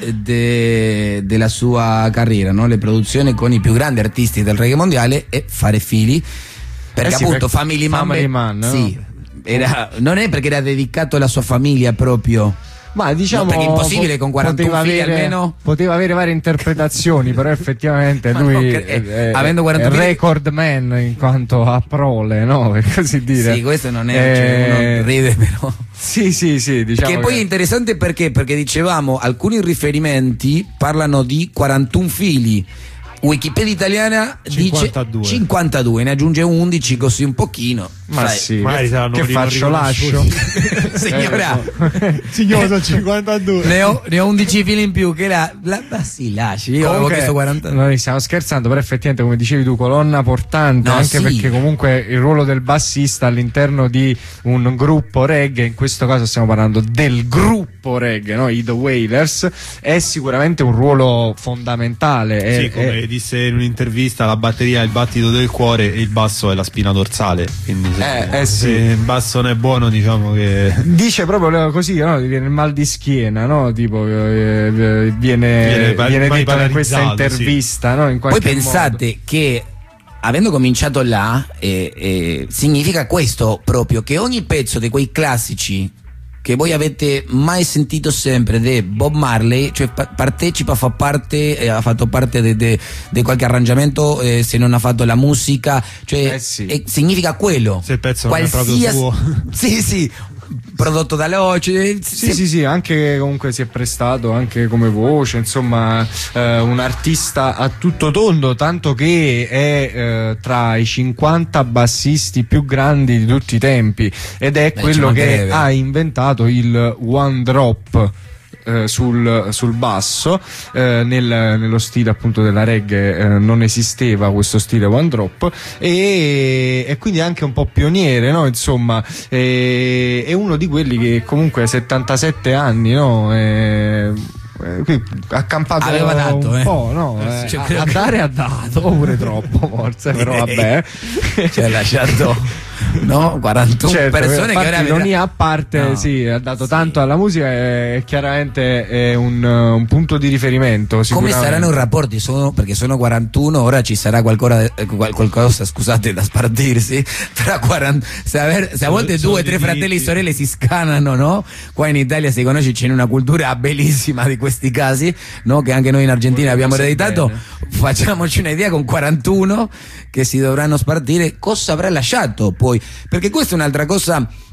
de- della sua carriera, no? Le produzioni con i più grandi artisti del reggae mondiale e fare fili, perché Eh sì, appunto perché Family Man, Family Man, no? sì, era, non è perché era dedicato alla sua famiglia proprio. Ma diciamo, No, perché è impossibile con quarantuno poteva figli avere, almeno. poteva avere varie interpretazioni, però effettivamente Ma lui no, che- eh, è, avendo è quarantuno figli- record man in quanto a prole, no? Per così dire. Sì, questo non è, Eh, cioè, uno ride però. Sì, sì, sì, diciamo Che poi è interessante perché, perché dicevamo, alcuni riferimenti parlano di quarantuno figli. Wikipedia italiana cinquantadue. dice cinquantadue, ne aggiunge undici così un pochino. Ma Sai, sì, magari saranno che prima faccio, lascio? riconosciuti. Signora, Signore, sono cinquantadue. ne ho, ne ho undici fili in più che la, la, la si lasci. Io avevo Comunque, chiesto quaranta. noi stiamo scherzando, però effettivamente, come dicevi tu, colonna portante, No, anche sì. perché comunque il ruolo del bassista all'interno di un gruppo reggae, in questo caso stiamo parlando del gruppo reggae, no? I The Wailers, è sicuramente un ruolo fondamentale. È, Sì, come è- disse in un'intervista, la batteria è il battito del cuore e il basso è la spina dorsale. Quindi se, Eh, eh, sì. se il basso non è buono, diciamo che dice proprio così, no? Ti viene il mal di schiena, no? Tipo, eh, eh, viene, Viene pa- viene mai detto in questa paralizzato, intervista, no? In Voi qualche pensate modo. che avendo cominciato là, eh, eh, significa questo proprio, che ogni pezzo di quei classici che voi avete mai sentito sempre di Bob Marley, cioè pa- partecipa, fa parte, eh, ha fatto parte di qualche arrangiamento, eh, se non ha fatto la musica, cioè Eh sì. eh, significa quello. se il pezzo non è proprio suo. Sì, sì, prodotto dalle voci. Sì, sì, sì, anche comunque si è prestato anche come voce, insomma, eh, un artista a tutto tondo, tanto che è eh, tra i cinquanta bassisti più grandi di tutti i tempi, ed è Beh, quello ci che mancherebbe. ha inventato il one drop. eh, Sul, sul basso, eh, nel- nello stile appunto della reggae eh, non esisteva questo stile one drop, e, e quindi anche un po' pioniere, no? Insomma, eh, è uno di quelli che comunque ha settantasette anni, no? Eh, eh, qui ha campato Aveva dato, un eh. po', no? Eh, Eh, cioè, a, credo a che- dare ha dato, pure troppo forse, però vabbè. Ci ha lasciato, no? quarantuno Certo, persone che infatti, ora vedrà- ironia a parte, No. sì, ha dato Sì. tanto alla musica e chiaramente è un, uh, un punto di riferimento. Come Sicuramente. saranno i rapporti? Sono, perché sono quarantuno, ora ci sarà qualcosa, eh, qual- qualcosa, scusate, da spartirsi tra quaranta, se, aver- se a volte Sono due o tre diritti. fratelli e sorelle si scanano, no? Qua in Italia si conosce, c'è una cultura bellissima di questi casi, no? Che anche noi in Argentina abbiamo Cose ereditato. bene. Facciamoci un'idea con quarantuno che si dovranno spartire, cosa avrà lasciato poi? Perché questa è un'altra cosa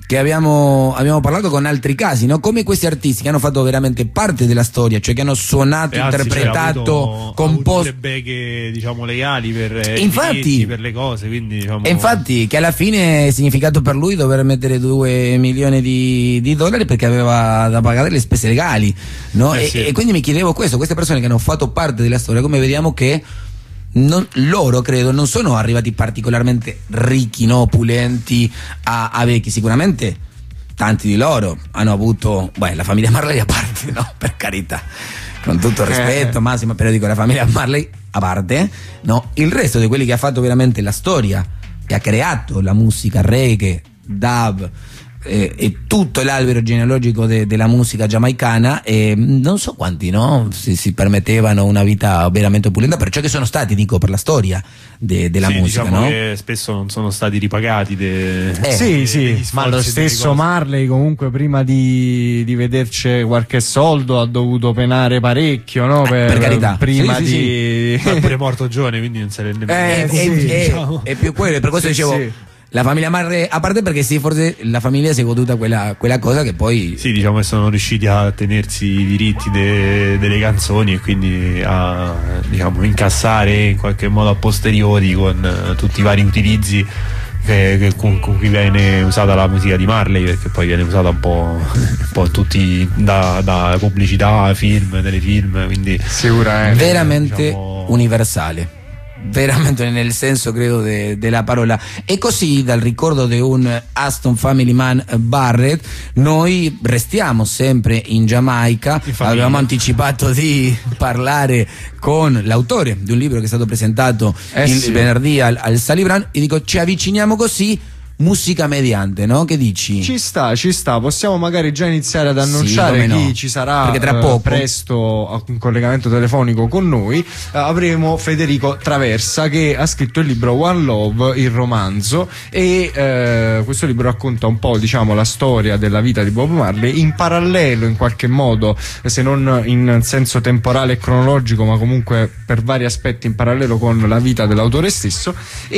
che abbiamo, abbiamo parlato con altri casi, no? Come questi artisti che hanno fatto veramente parte della storia, cioè che hanno suonato, e anzi, interpretato, cioè, composto, le beghe, diciamo, legali per infatti, i diritti, per le cose, quindi diciamo... E infatti che alla fine è significato per lui dover mettere due milioni di, di dollari perché aveva da pagare le spese legali, no? Eh e, sì. e quindi mi chiedevo questo, queste persone che hanno fatto parte della storia, come vediamo che non, loro credo non sono arrivati particolarmente ricchi, no, opulenti a, a vecchi, sicuramente tanti di loro hanno avuto, beh, la famiglia Marley a parte, no, per carità, con tutto il rispetto massimo, però dico la famiglia Marley a parte, no, il resto di quelli che ha fatto veramente la storia, che ha creato la musica reggae, dub eh, e tutto l'albero genealogico de, della musica giamaicana, e non so quanti, no, si, si permettevano una vita veramente opulenta, perciò che sono stati, dico, per la storia de, della sì, musica, diciamo, no? che spesso non sono stati ripagati de, Eh, sì, de, sì, degli ma lo sforzi, stesso delle cose. Marley comunque prima di, di vederci qualche soldo ha dovuto penare parecchio, no? Per, per carità. Prima Sì, sì, di... Ma è pure morto giovane, quindi non se ne Eh, è, sì, è- è- diciamo. è più quello, per questo Sì, dicevo sì. la famiglia Marley a parte, perché sì, forse la famiglia si è goduta quella, quella cosa che poi Sì, diciamo che sono riusciti a tenersi i diritti de- delle canzoni e quindi a, diciamo, incassare in qualche modo a posteriori con eh, tutti i vari utilizzi che, che con, con cui viene usata la musica di Marley, perché poi viene usata un po', un po' tutti da, da pubblicità, film, telefilm, quindi Sicuramente. veramente diciamo- universale, veramente nel senso credo de- della parola. E così, dal ricordo di un Aston Family Man Barrett, noi restiamo sempre in Giamaica. famiglia. Avevamo anticipato di parlare con l'autore di un libro che è stato presentato Eh il sì. venerdì al, al Salibran, e dico ci avviciniamo così, musica mediante, no? Che dici? Ci sta, ci sta, possiamo magari già iniziare ad Sì, annunciare come no. chi ci sarà Perché tra eh, poco- presto a un collegamento telefonico con noi. Eh, avremo Federico Traversa, che ha scritto il libro One Love, il romanzo, e eh, questo libro racconta un po', diciamo, la storia della vita di Bob Marley in parallelo, in qualche modo, se non in senso temporale e cronologico, ma comunque per vari aspetti in parallelo con la vita dell'autore stesso,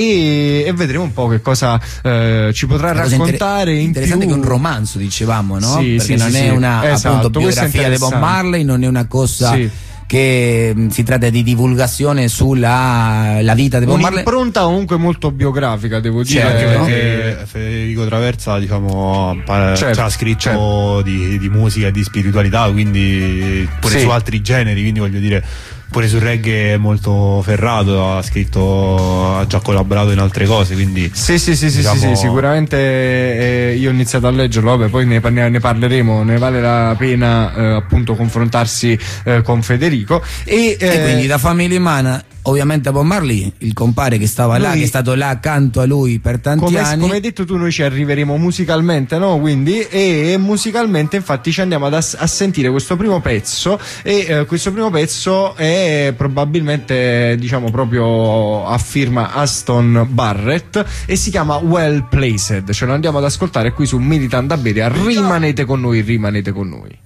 e, e vedremo un po' che cosa eh, ci potrà Una cosa raccontare inter- in interessante più. che è un romanzo, dicevamo, no? Sì, Perché sì, non sì, è sì. una Esatto, appunto questo è biografia di Bob interessante. Marley, non è una cosa Sì. che mh, si tratta di divulgazione sulla la vita di Bob Marley. Un'impronta comunque molto biografica, devo dire. Certo, anche no? perché Federico Traversa, diciamo, pa- Certo, ci ha scritto certo. di, di musica e di spiritualità, quindi pure Sì. su altri generi, quindi voglio dire, pure sul reggae è molto ferrato, ha scritto, ha già collaborato in altre cose, quindi Sì, sì, sì, sì, diciamo- sì, sì, sicuramente eh, io ho iniziato a leggerlo, vabbè, poi ne, ne- ne parleremo, ne vale la pena eh, appunto confrontarsi eh, con Federico. E, E eh, quindi da Family Man, ovviamente a Bob Marley, il compare che stava là, Lui- che è stato là accanto a lui per tanti come, anni. come hai detto tu, noi ci arriveremo musicalmente, no? Quindi, e musicalmente infatti ci andiamo ad ass- a sentire questo primo pezzo, e eh, questo primo pezzo è probabilmente, diciamo, proprio a firma Aston Barrett e si chiama Well Placed. Ce lo andiamo ad ascoltare qui su Militant Aberia. Rimanete con noi, rimanete con noi.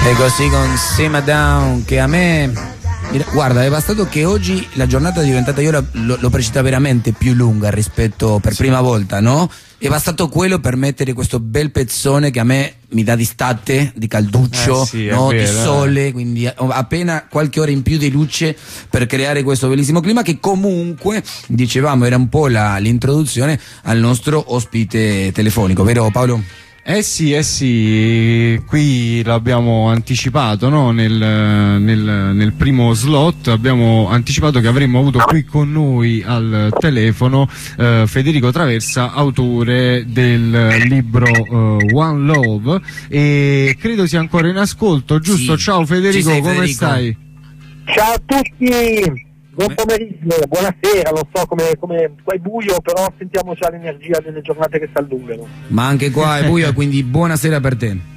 E così con Simmer Down, che a me, guarda, è bastato che oggi la giornata è diventata, io l'ho, l'ho precisa veramente più lunga rispetto per sì. prima volta, no? È bastato quello per mettere questo bel pezzone che a me mi dà di estate, di calduccio, eh sì, no? vero, di sole, quindi appena qualche ora in più di luce per creare questo bellissimo clima che comunque, dicevamo, era un po' la, l'introduzione al nostro ospite telefonico, vero Paolo? Eh sì, eh sì, qui l'abbiamo anticipato, no? nel, nel, nel primo slot abbiamo anticipato che avremmo avuto qui con noi al telefono eh, Federico Traversa, autore del libro eh, One Love, e credo sia ancora in ascolto, giusto? Sì. Ciao Federico, sei, come Federico? stai? Ciao a tutti! Buon pomeriggio, buonasera, non so come, come qua è buio, però sentiamo già l'energia delle giornate che si allungano. Ma anche qua è buio, quindi buonasera per te.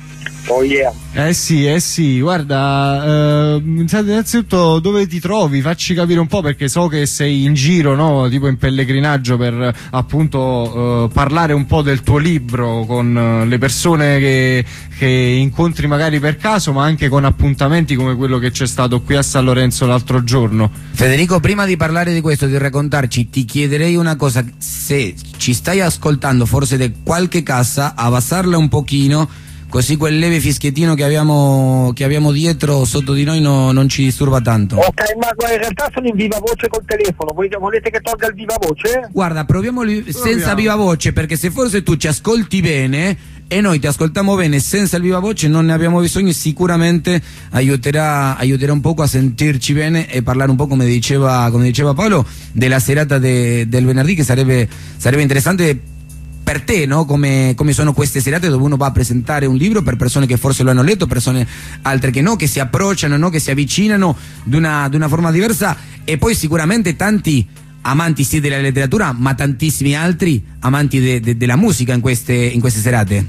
Oh yeah. Eh sì, eh sì, guarda, eh, innanzitutto dove ti trovi? Facci capire un po', perché so che sei in giro, no? Tipo in pellegrinaggio per appunto eh, parlare un po' del tuo libro con eh, le persone che, che incontri magari per caso, ma anche con appuntamenti come quello che c'è stato qui a San Lorenzo l'altro giorno. Federico, prima di parlare di questo, di raccontarci, ti chiederei una cosa: se ci stai ascoltando forse di qualche casa, abbassarla un pochino, così quel leve fischiettino che abbiamo, che abbiamo dietro sotto di noi no, non ci disturba tanto. Ok, ma in realtà sono in viva voce col telefono, Voi, volete che tolga il viva voce? Guarda, proviamo senza viva voce, perché se forse tu ci ascolti bene e noi ti ascoltiamo bene senza il viva voce non ne abbiamo bisogno, sicuramente aiuterà, aiuterà un poco a sentirci bene e parlare un po', come diceva, come diceva Paolo, della serata de, del venerdì, che sarebbe, sarebbe interessante per te, no? Come, come sono queste serate dove uno va a presentare un libro per persone che forse lo hanno letto, persone altre che no, che si approcciano, no? Che si avvicinano di una, di una forma diversa, e poi sicuramente tanti amanti sì della letteratura, ma tantissimi altri amanti de, de, della musica in queste, in queste serate.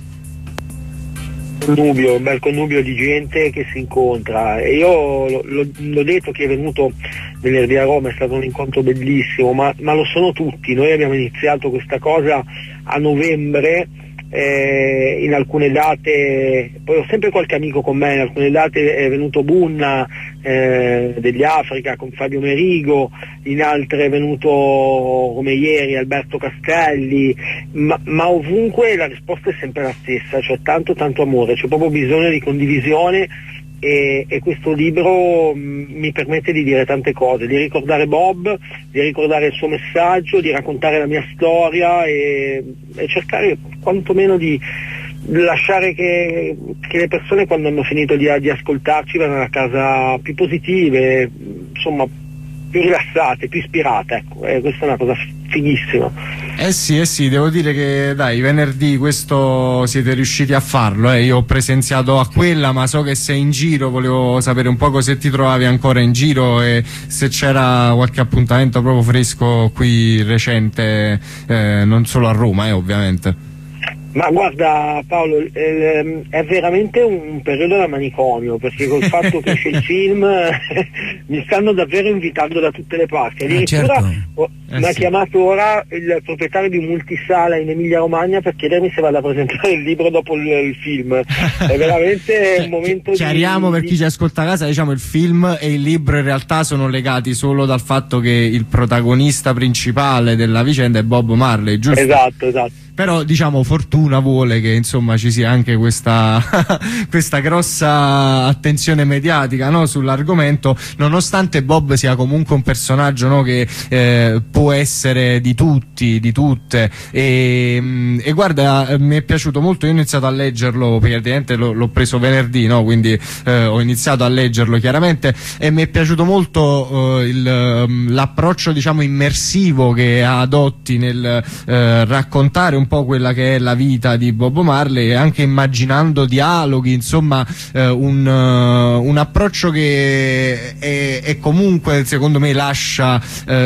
Connubio, un bel connubio di gente che si incontra, e io l'ho detto che è venuto venerdì a Roma, è stato un incontro bellissimo, ma, ma lo sono tutti. Noi abbiamo iniziato questa cosa a novembre, eh, in alcune date, poi ho sempre qualche amico con me, in alcune date è venuto Bunna eh, degli Africa con Fabio Merigo, in altre è venuto come ieri Alberto Castelli, ma, ma ovunque la risposta è sempre la stessa, cioè tanto tanto amore, c'è proprio bisogno di condivisione. E, e questo libro mh, mi permette di dire tante cose, di ricordare Bob, di ricordare il suo messaggio, di raccontare la mia storia e, e cercare quantomeno di lasciare che, che le persone, quando hanno finito di, di ascoltarci, vadano a casa più positive, insomma più rilassate, più ispirate, ecco, e questa è una cosa fighissima. Eh sì, eh sì, devo dire che dai, venerdì questo siete riusciti a farlo, eh. Io ho presenziato a quella, ma so che sei in giro, volevo sapere un po' se ti trovavi ancora in giro e se c'era qualche appuntamento proprio fresco qui recente, eh, non solo a Roma, eh, ovviamente. Ma guarda Paolo, eh, è veramente un periodo da manicomio, perché col fatto che c'è il film mi stanno davvero invitando da tutte le parti. Addirittura certo. oh, eh mi ha sì. chiamato ora il proprietario di un multisala in Emilia Romagna per chiedermi se vado a presentare il libro dopo il, il film. È veramente un momento di... Chiariamo per chi ci ascolta a casa, diciamo, il film e il libro in realtà sono legati solo dal fatto che il protagonista principale della vicenda è Bob Marley, giusto? Esatto, esatto. Però diciamo fortuna vuole che insomma ci sia anche questa questa grossa attenzione mediatica, no, sull'argomento, nonostante Bob sia comunque un personaggio, no, che eh, può essere di tutti, di tutte, e, e guarda, mi è piaciuto molto. Io ho iniziato a leggerlo, praticamente l'ho preso venerdì, no, quindi eh, ho iniziato a leggerlo chiaramente, e mi è piaciuto molto eh, l'approccio, diciamo, immersivo che adotti nel eh, raccontare un po' quella che è la vita di Bob Marley, e anche immaginando dialoghi, insomma eh, un, uh, un approccio che è, è comunque, secondo me, lascia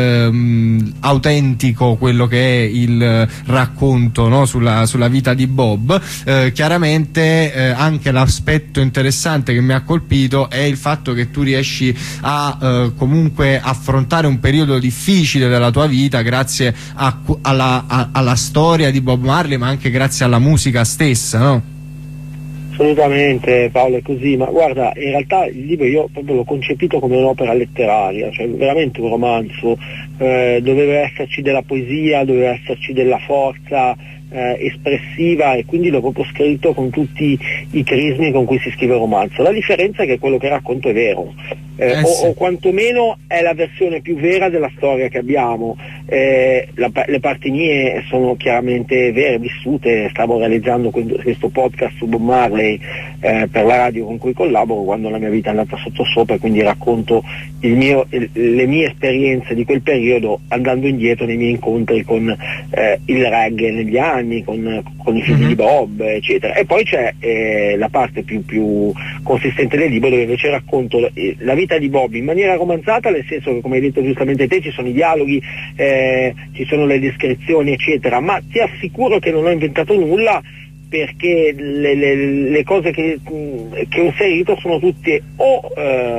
ehm, autentico quello che è il racconto, no, sulla, sulla vita di Bob. Eh, chiaramente eh, anche l'aspetto interessante che mi ha colpito è il fatto che tu riesci a eh, comunque affrontare un periodo difficile della tua vita grazie a, alla, a, alla storia di Bob Marley, ma anche grazie alla musica stessa, no? Assolutamente Paolo, è così, ma guarda, in realtà il libro io proprio l'ho concepito come un'opera letteraria, cioè veramente un romanzo, eh, doveva esserci della poesia, doveva esserci della forza eh, espressiva, e quindi l'ho proprio scritto con tutti i crismi con cui si scrive il romanzo. La differenza è che quello che racconto è vero, eh, Eh, o, sì. o quantomeno è la versione più vera della storia che abbiamo. Eh, la, le parti mie sono chiaramente vere, vissute. Stavo realizzando questo podcast su Bob Marley eh, per la radio con cui collaboro, quando la mia vita è andata sottosopra, e quindi racconto il mio, il, le mie esperienze di quel periodo, andando indietro nei miei incontri con eh, il reggae negli anni, con, con i figli Mm-hmm. di Bob, eccetera. E poi c'è eh, la parte più, più consistente del libro, dove invece racconto eh, la vita di Bob in maniera romanzata, nel senso che, come hai detto giustamente te, ci sono i dialoghi, eh, ci sono le descrizioni, eccetera, ma ti assicuro che non ho inventato nulla, perché le, le, le cose che, che ho inserito sono tutte o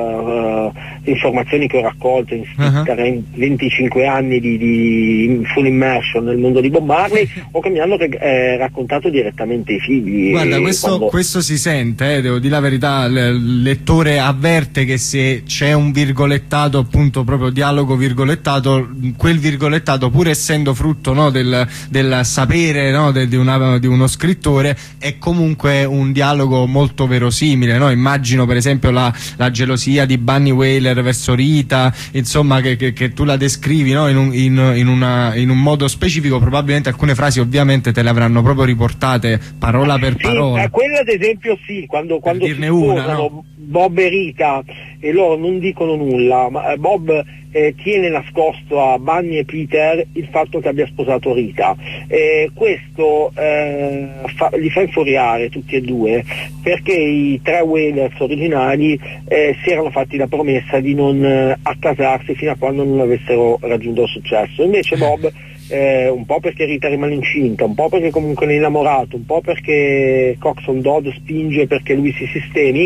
eh, informazioni che ho raccolto in, Uh-huh. in venticinque anni di, di full immersion nel mondo di Bob Marley, o che mi hanno eh, raccontato direttamente i figli. Guarda, E questo, quando... questo si sente, eh, devo dire la verità, il il lettore avverte che se c'è un virgolettato, appunto proprio dialogo virgolettato, quel virgolettato, pur essendo frutto, no, del, del sapere, no, de, di, una, di uno scrittore, è comunque un dialogo molto verosimile, no? Immagino per esempio la, la gelosia di Bunny Wailer verso Rita, insomma, che, che, che tu la descrivi, no? in, un, in, in, una, in un modo specifico. Probabilmente alcune frasi ovviamente te le avranno proprio riportate parola per Sì, parola. eh, quella ad esempio sì, quando, quando si dirne una, sposano, no? Bob e Rita, e loro non dicono nulla, ma eh, Bob eh, tiene nascosto a Bunny e Peter il fatto che abbia sposato Rita. Eh, questo eh, fa, li fa infuriare tutti e due, perché i tre Wailers originali eh, si erano fatti la promessa di non eh, accasarsi fino a quando non avessero raggiunto il successo. Invece Bob, eh, un po' perché Rita rimane incinta, un po' perché comunque ne è innamorato, un po' perché Coxon Dodd spinge perché lui si sistemi,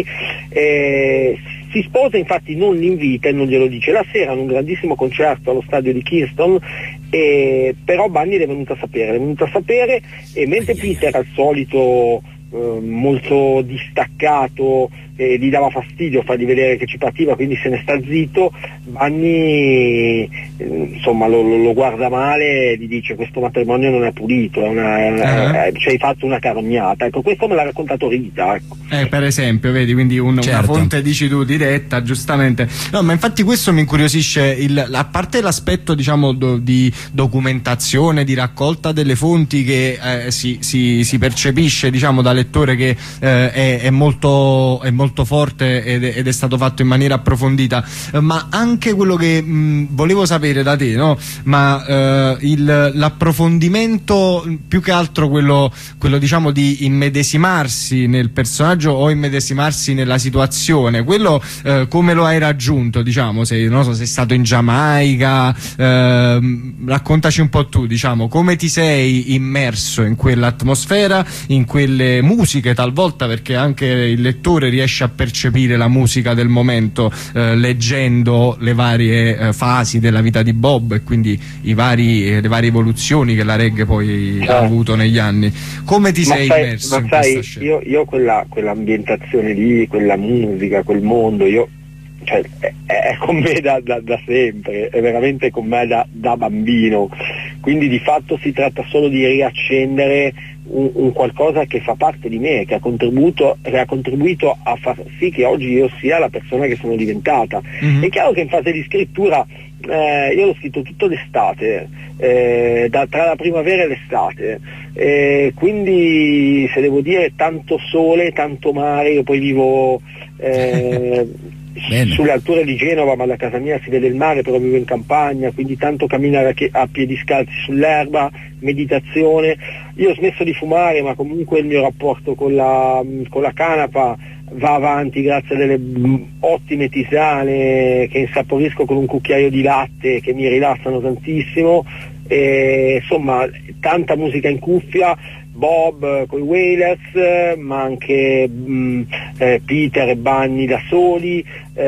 eh, si sposa. Infatti non l'invita e non glielo dice la sera, in un grandissimo concerto allo stadio di Kingston, e però Bunny è venuta a sapere, è venuta a sapere e mentre Peter, al solito eh, molto distaccato, e gli dava fastidio fargli vedere che ci partiva, quindi se ne sta zitto, Bunny eh, insomma lo, lo, lo guarda male e gli dice: questo matrimonio non è pulito, è una, Uh-huh. eh, ci hai fatto una carognata. Ecco, questo me l'ha raccontato Rita, ecco. Eh, per esempio, vedi, quindi un, Certo. una fonte, dici tu, diretta, giustamente. No, ma infatti questo mi incuriosisce, il, a parte l'aspetto, diciamo, do, di documentazione, di raccolta delle fonti che eh, si, si, si percepisce, diciamo, da lettore che eh, è, è molto è molto forte ed è, ed è stato fatto in maniera approfondita, eh, ma anche quello che mh, volevo sapere da te, no? Ma eh, il, l'approfondimento, più che altro quello, quello diciamo di immedesimarsi nel personaggio o immedesimarsi nella situazione, quello eh, come lo hai raggiunto, diciamo, sei, non so, sei stato in Giamaica, eh, raccontaci un po' tu, diciamo, come ti sei immerso in quell'atmosfera, in quelle musiche talvolta, perché anche il lettore riesce a percepire la musica del momento eh, leggendo le varie eh, fasi della vita di Bob e quindi i vari, eh, le varie evoluzioni che la reggae poi Certo. ha avuto negli anni. Come ti Ma sei sai, immerso ma in sai, questa scena? io, io quella, quell'ambientazione lì, quella musica, quel mondo, io, cioè, è, è con me da, da, da sempre, è veramente con me da, da bambino, quindi di fatto si tratta solo di riaccendere un, un qualcosa che fa parte di me, che ha contribuito, che ha contribuito a far sì che oggi io sia la persona che sono diventata. Mhm. È chiaro che in fase di scrittura eh, io l'ho scritto tutto l'estate, eh, da, tra la primavera e l'estate, eh, quindi se devo dire tanto sole, tanto mare. Io poi vivo eh, Bene. sulle alture di Genova, ma da casa mia si vede il mare, però vivo in campagna, quindi tanto camminare a, che- a piedi scalzi sull'erba, meditazione. Io ho smesso di fumare, ma comunque il mio rapporto con la, con la canapa va avanti grazie a delle mm, ottime tisane che insaporisco con un cucchiaio di latte, che mi rilassano tantissimo. E, insomma, tanta musica in cuffia, Bob con i Wailers, ma anche mh, eh, Peter e Bunny da soli,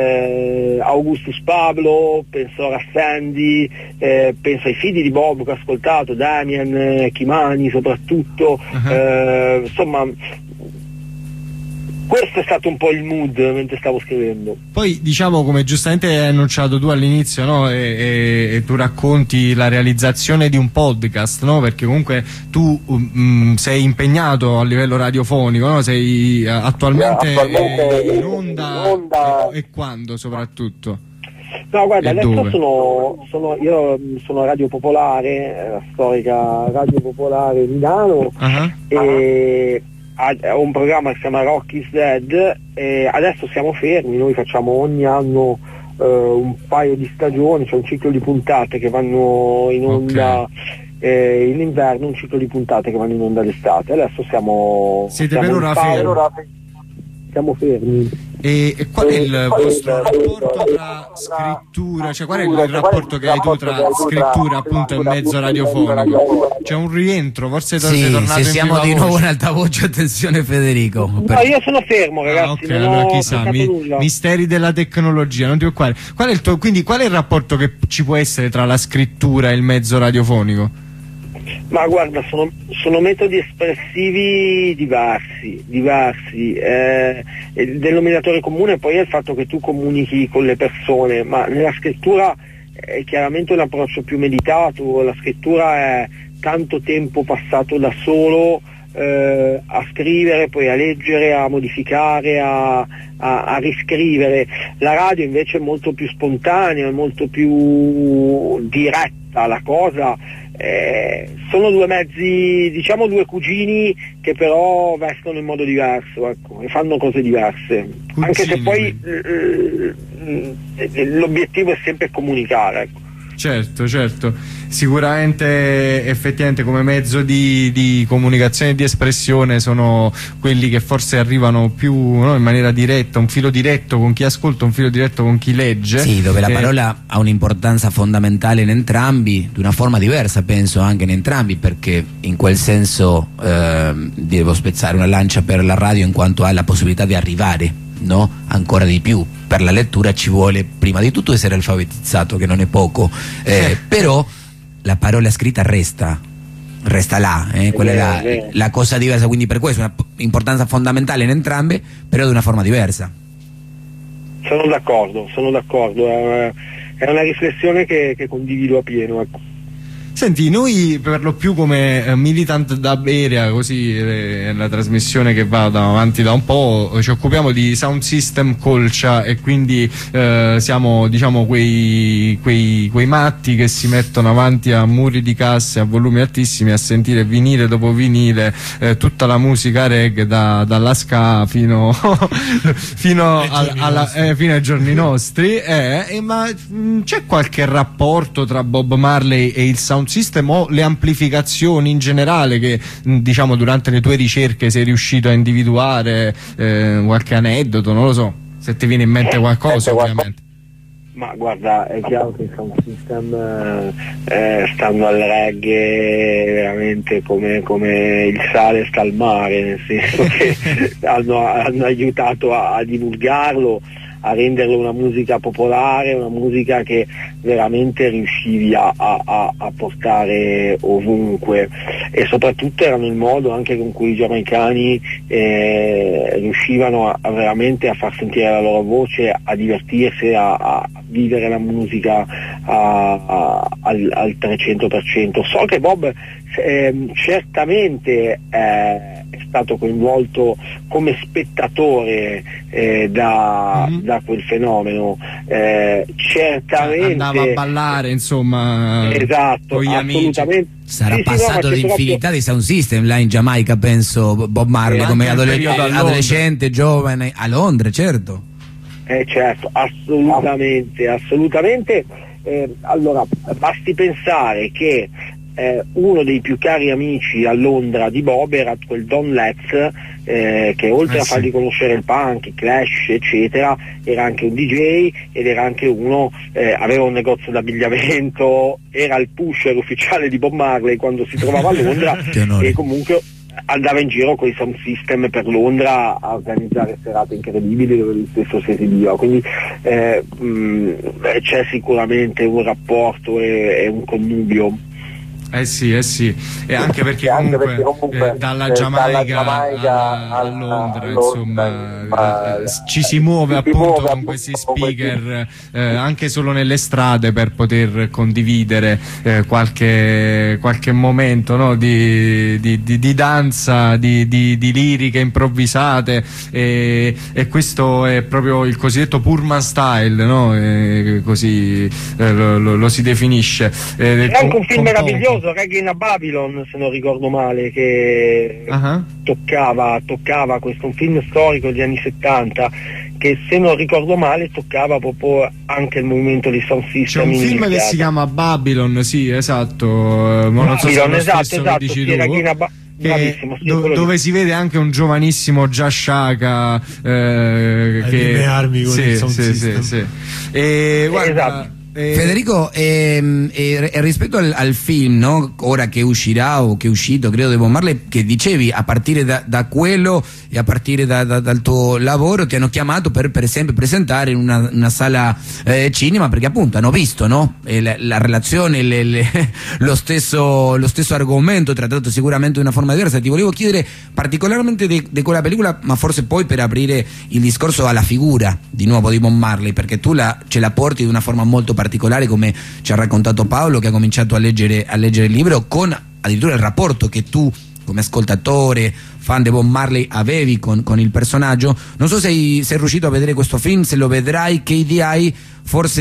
eh, Augustus Pablo, penso a Sandy, eh, penso ai figli di Bob che ho ascoltato, Damian, eh, Kimani soprattutto. Uh-huh. eh, insomma questo è stato un po' il mood mentre stavo scrivendo. Poi diciamo, come giustamente hai annunciato tu all'inizio, no? e, e, e tu racconti la realizzazione di un podcast, no? Perché comunque tu um, sei impegnato a livello radiofonico, no? Sei uh, attualmente, yeah, attualmente in onda, in onda... E, e quando soprattutto? No, guarda, e adesso dove? sono, sono io sono a Radio Popolare, la storica Radio Popolare Milano, uh-huh. e ho un programma che si chiama Rock is Dead, e adesso siamo fermi, noi facciamo ogni anno uh, un paio di stagioni, c'è un ciclo di puntate che vanno in onda, okay. eh, in inverno, un ciclo di puntate che vanno in onda l'estate. Adesso siamo siete siamo per ora fermi? Siamo fermi. E, e qual è il vostro rapporto tra scrittura, cioè qual è il rapporto che hai tu tra scrittura appunto e mezzo radiofonico? C'è un rientro, forse sì, sei tornato se in siamo di voce. nuovo in altavoce, attenzione Federico. No, per... io sono fermo, ragazzi. Ah, ok, non allora ho chissà, mi, misteri della tecnologia, non ti preoccupare. Qual è il tuo, quindi qual è il rapporto che ci può essere tra la scrittura e il mezzo radiofonico? Ma guarda, sono, sono metodi espressivi diversi, diversi. Eh, il denominatore comune poi è il fatto che tu comunichi con le persone, ma nella scrittura è chiaramente un approccio più meditato, la scrittura è tanto tempo passato da solo eh, a scrivere, poi a leggere, a modificare, a, a, a riscrivere. La radio invece è molto più spontanea, è molto più diretta la cosa. Eh, sono due mezzi, diciamo due cugini che però vestono in modo diverso, ecco, e fanno cose diverse, cugini. Anche se poi eh, eh, l'obiettivo è sempre comunicare, ecco. Certo, certo, sicuramente effettivamente come mezzo di, di comunicazione e di espressione sono quelli che forse arrivano più, no, in maniera diretta, un filo diretto con chi ascolta, un filo diretto con chi legge. Sì, dove la eh, parola ha un'importanza fondamentale in entrambi, di una forma diversa penso anche in entrambi, perché in quel senso eh, devo spezzare una lancia per la radio in quanto ha la possibilità di arrivare, no? Ancora di più. Per la lettura ci vuole prima di tutto essere alfabetizzato, che non è poco, eh, però la parola scritta resta resta là, eh? Quella è la, la cosa diversa, quindi per questo una importanza fondamentale in entrambe, però di una forma diversa. Sono d'accordo, sono d'accordo, è, è una riflessione che, che condivido a pieno, ecco. Senti, noi per lo più come eh, Militant Dub Area, così è la trasmissione che va da avanti da un po', ci occupiamo di sound system colcia e quindi eh, siamo diciamo quei, quei, quei matti che si mettono avanti a muri di casse a volumi altissimi a sentire vinile dopo vinile, eh, tutta la musica reggae da, dalla ska fino, fino, al, alla, eh, fino ai giorni nostri, eh, eh, ma mh, c'è qualche rapporto tra Bob Marley e il sound system o le amplificazioni in generale che diciamo durante le tue ricerche sei riuscito a individuare, eh, qualche aneddoto, non lo so, se ti viene in mente qualcosa ovviamente. Ma guarda, è chiaro che i sound system eh, stanno al reggae veramente come, come il sale sta al mare, nel senso che hanno, hanno aiutato a, a divulgarlo, a renderlo una musica popolare, una musica che veramente riuscivi a, a, a portare ovunque, e soprattutto erano il modo anche con cui i giamaicani eh, riuscivano a, a veramente a far sentire la loro voce, a divertirsi, a, a vivere la musica a, a, al, al trecento per cento. So che Bob eh, certamente eh, è stato coinvolto come spettatore eh, da, mm-hmm. da quel fenomeno, eh, certamente andava a ballare, insomma, esatto, con gli assolutamente amici. Sarà sì, passato sì, no, l'infinità proprio... di sound system là in Giamaica, penso, Bob Marley, E come anche adole- al periodo a adolescente, giovane, a Londra, certo. Eh certo, assolutamente, assolutamente. Eh, allora, basti pensare che eh, uno dei più cari amici a Londra di Bob era quel Don Letts, eh, che oltre eh a sì. fargli conoscere il punk, i Clash, eccetera, era anche un D J ed era anche uno, eh, aveva un negozio d'abbigliamento, era il pusher ufficiale di Bob Marley quando si trovava a Londra e comunque andava in giro con i sound system per Londra a organizzare serate incredibili dove lui stesso si esibiva, quindi eh, mh, c'è sicuramente un rapporto e, e un connubio. Eh sì, eh sì, e anche perché anche comunque, perché comunque eh, dalla eh, Giamaica, dalla Giamaica a, a a- Londra, a insomma, Londra, eh, ci si muove ci si appunto muove con appunto questi con questi- speaker eh, anche solo nelle strade per poter condividere eh, qualche, qualche momento, no, di, di, di, di danza, di, di, di liriche improvvisate, e, e questo è proprio il cosiddetto Pullman style, no? E così eh, lo, lo, lo si definisce. Eh, C'è anche con- un film con poco. meraviglioso, Regina Babylon, se non ricordo male, che Ah, toccava, toccava questo, un film storico degli anni settanta, che se non ricordo male toccava proprio anche il movimento di sound system. C'è un in film che Inghilterra. si chiama Babylon, sì, esatto, eh, ma non so se è Babylon, lo esatto, stesso esatto, che dici sì, tu. Regina Ba- Che- bravissimo, sì, do- quello lì. dove si vede anche un giovanissimo Josh Shaka eh, A che linearmi con sì, il sound sì, system. sì, sì. E, guarda, Esatto. eh, Federico, ehm, e, e rispetto al, al film, no? Ora che uscirà o che è uscito, credo, di Bob Marley, che dicevi, a partire da, da quello e a partire da, da, dal tuo lavoro ti hanno chiamato per, per esempio, presentare in una, una sala eh, cinema, perché appunto hanno visto, no? E la, la relazione, le, le, lo, stesso, lo stesso argomento trattato sicuramente in una forma diversa. Ti volevo chiedere particolarmente di quella pellicola, ma forse poi per aprire il discorso alla figura di nuovo di Bob Marley, perché tu la, ce la porti di una forma molto particolare, come ci ha raccontato Paolo, che ha cominciato a leggere, a leggere il libro, con addirittura il rapporto che tu come ascoltatore, fan di Bob Marley, avevi con, con il personaggio. Non so se sei riuscito a vedere questo film, se lo vedrai, che idea hai forse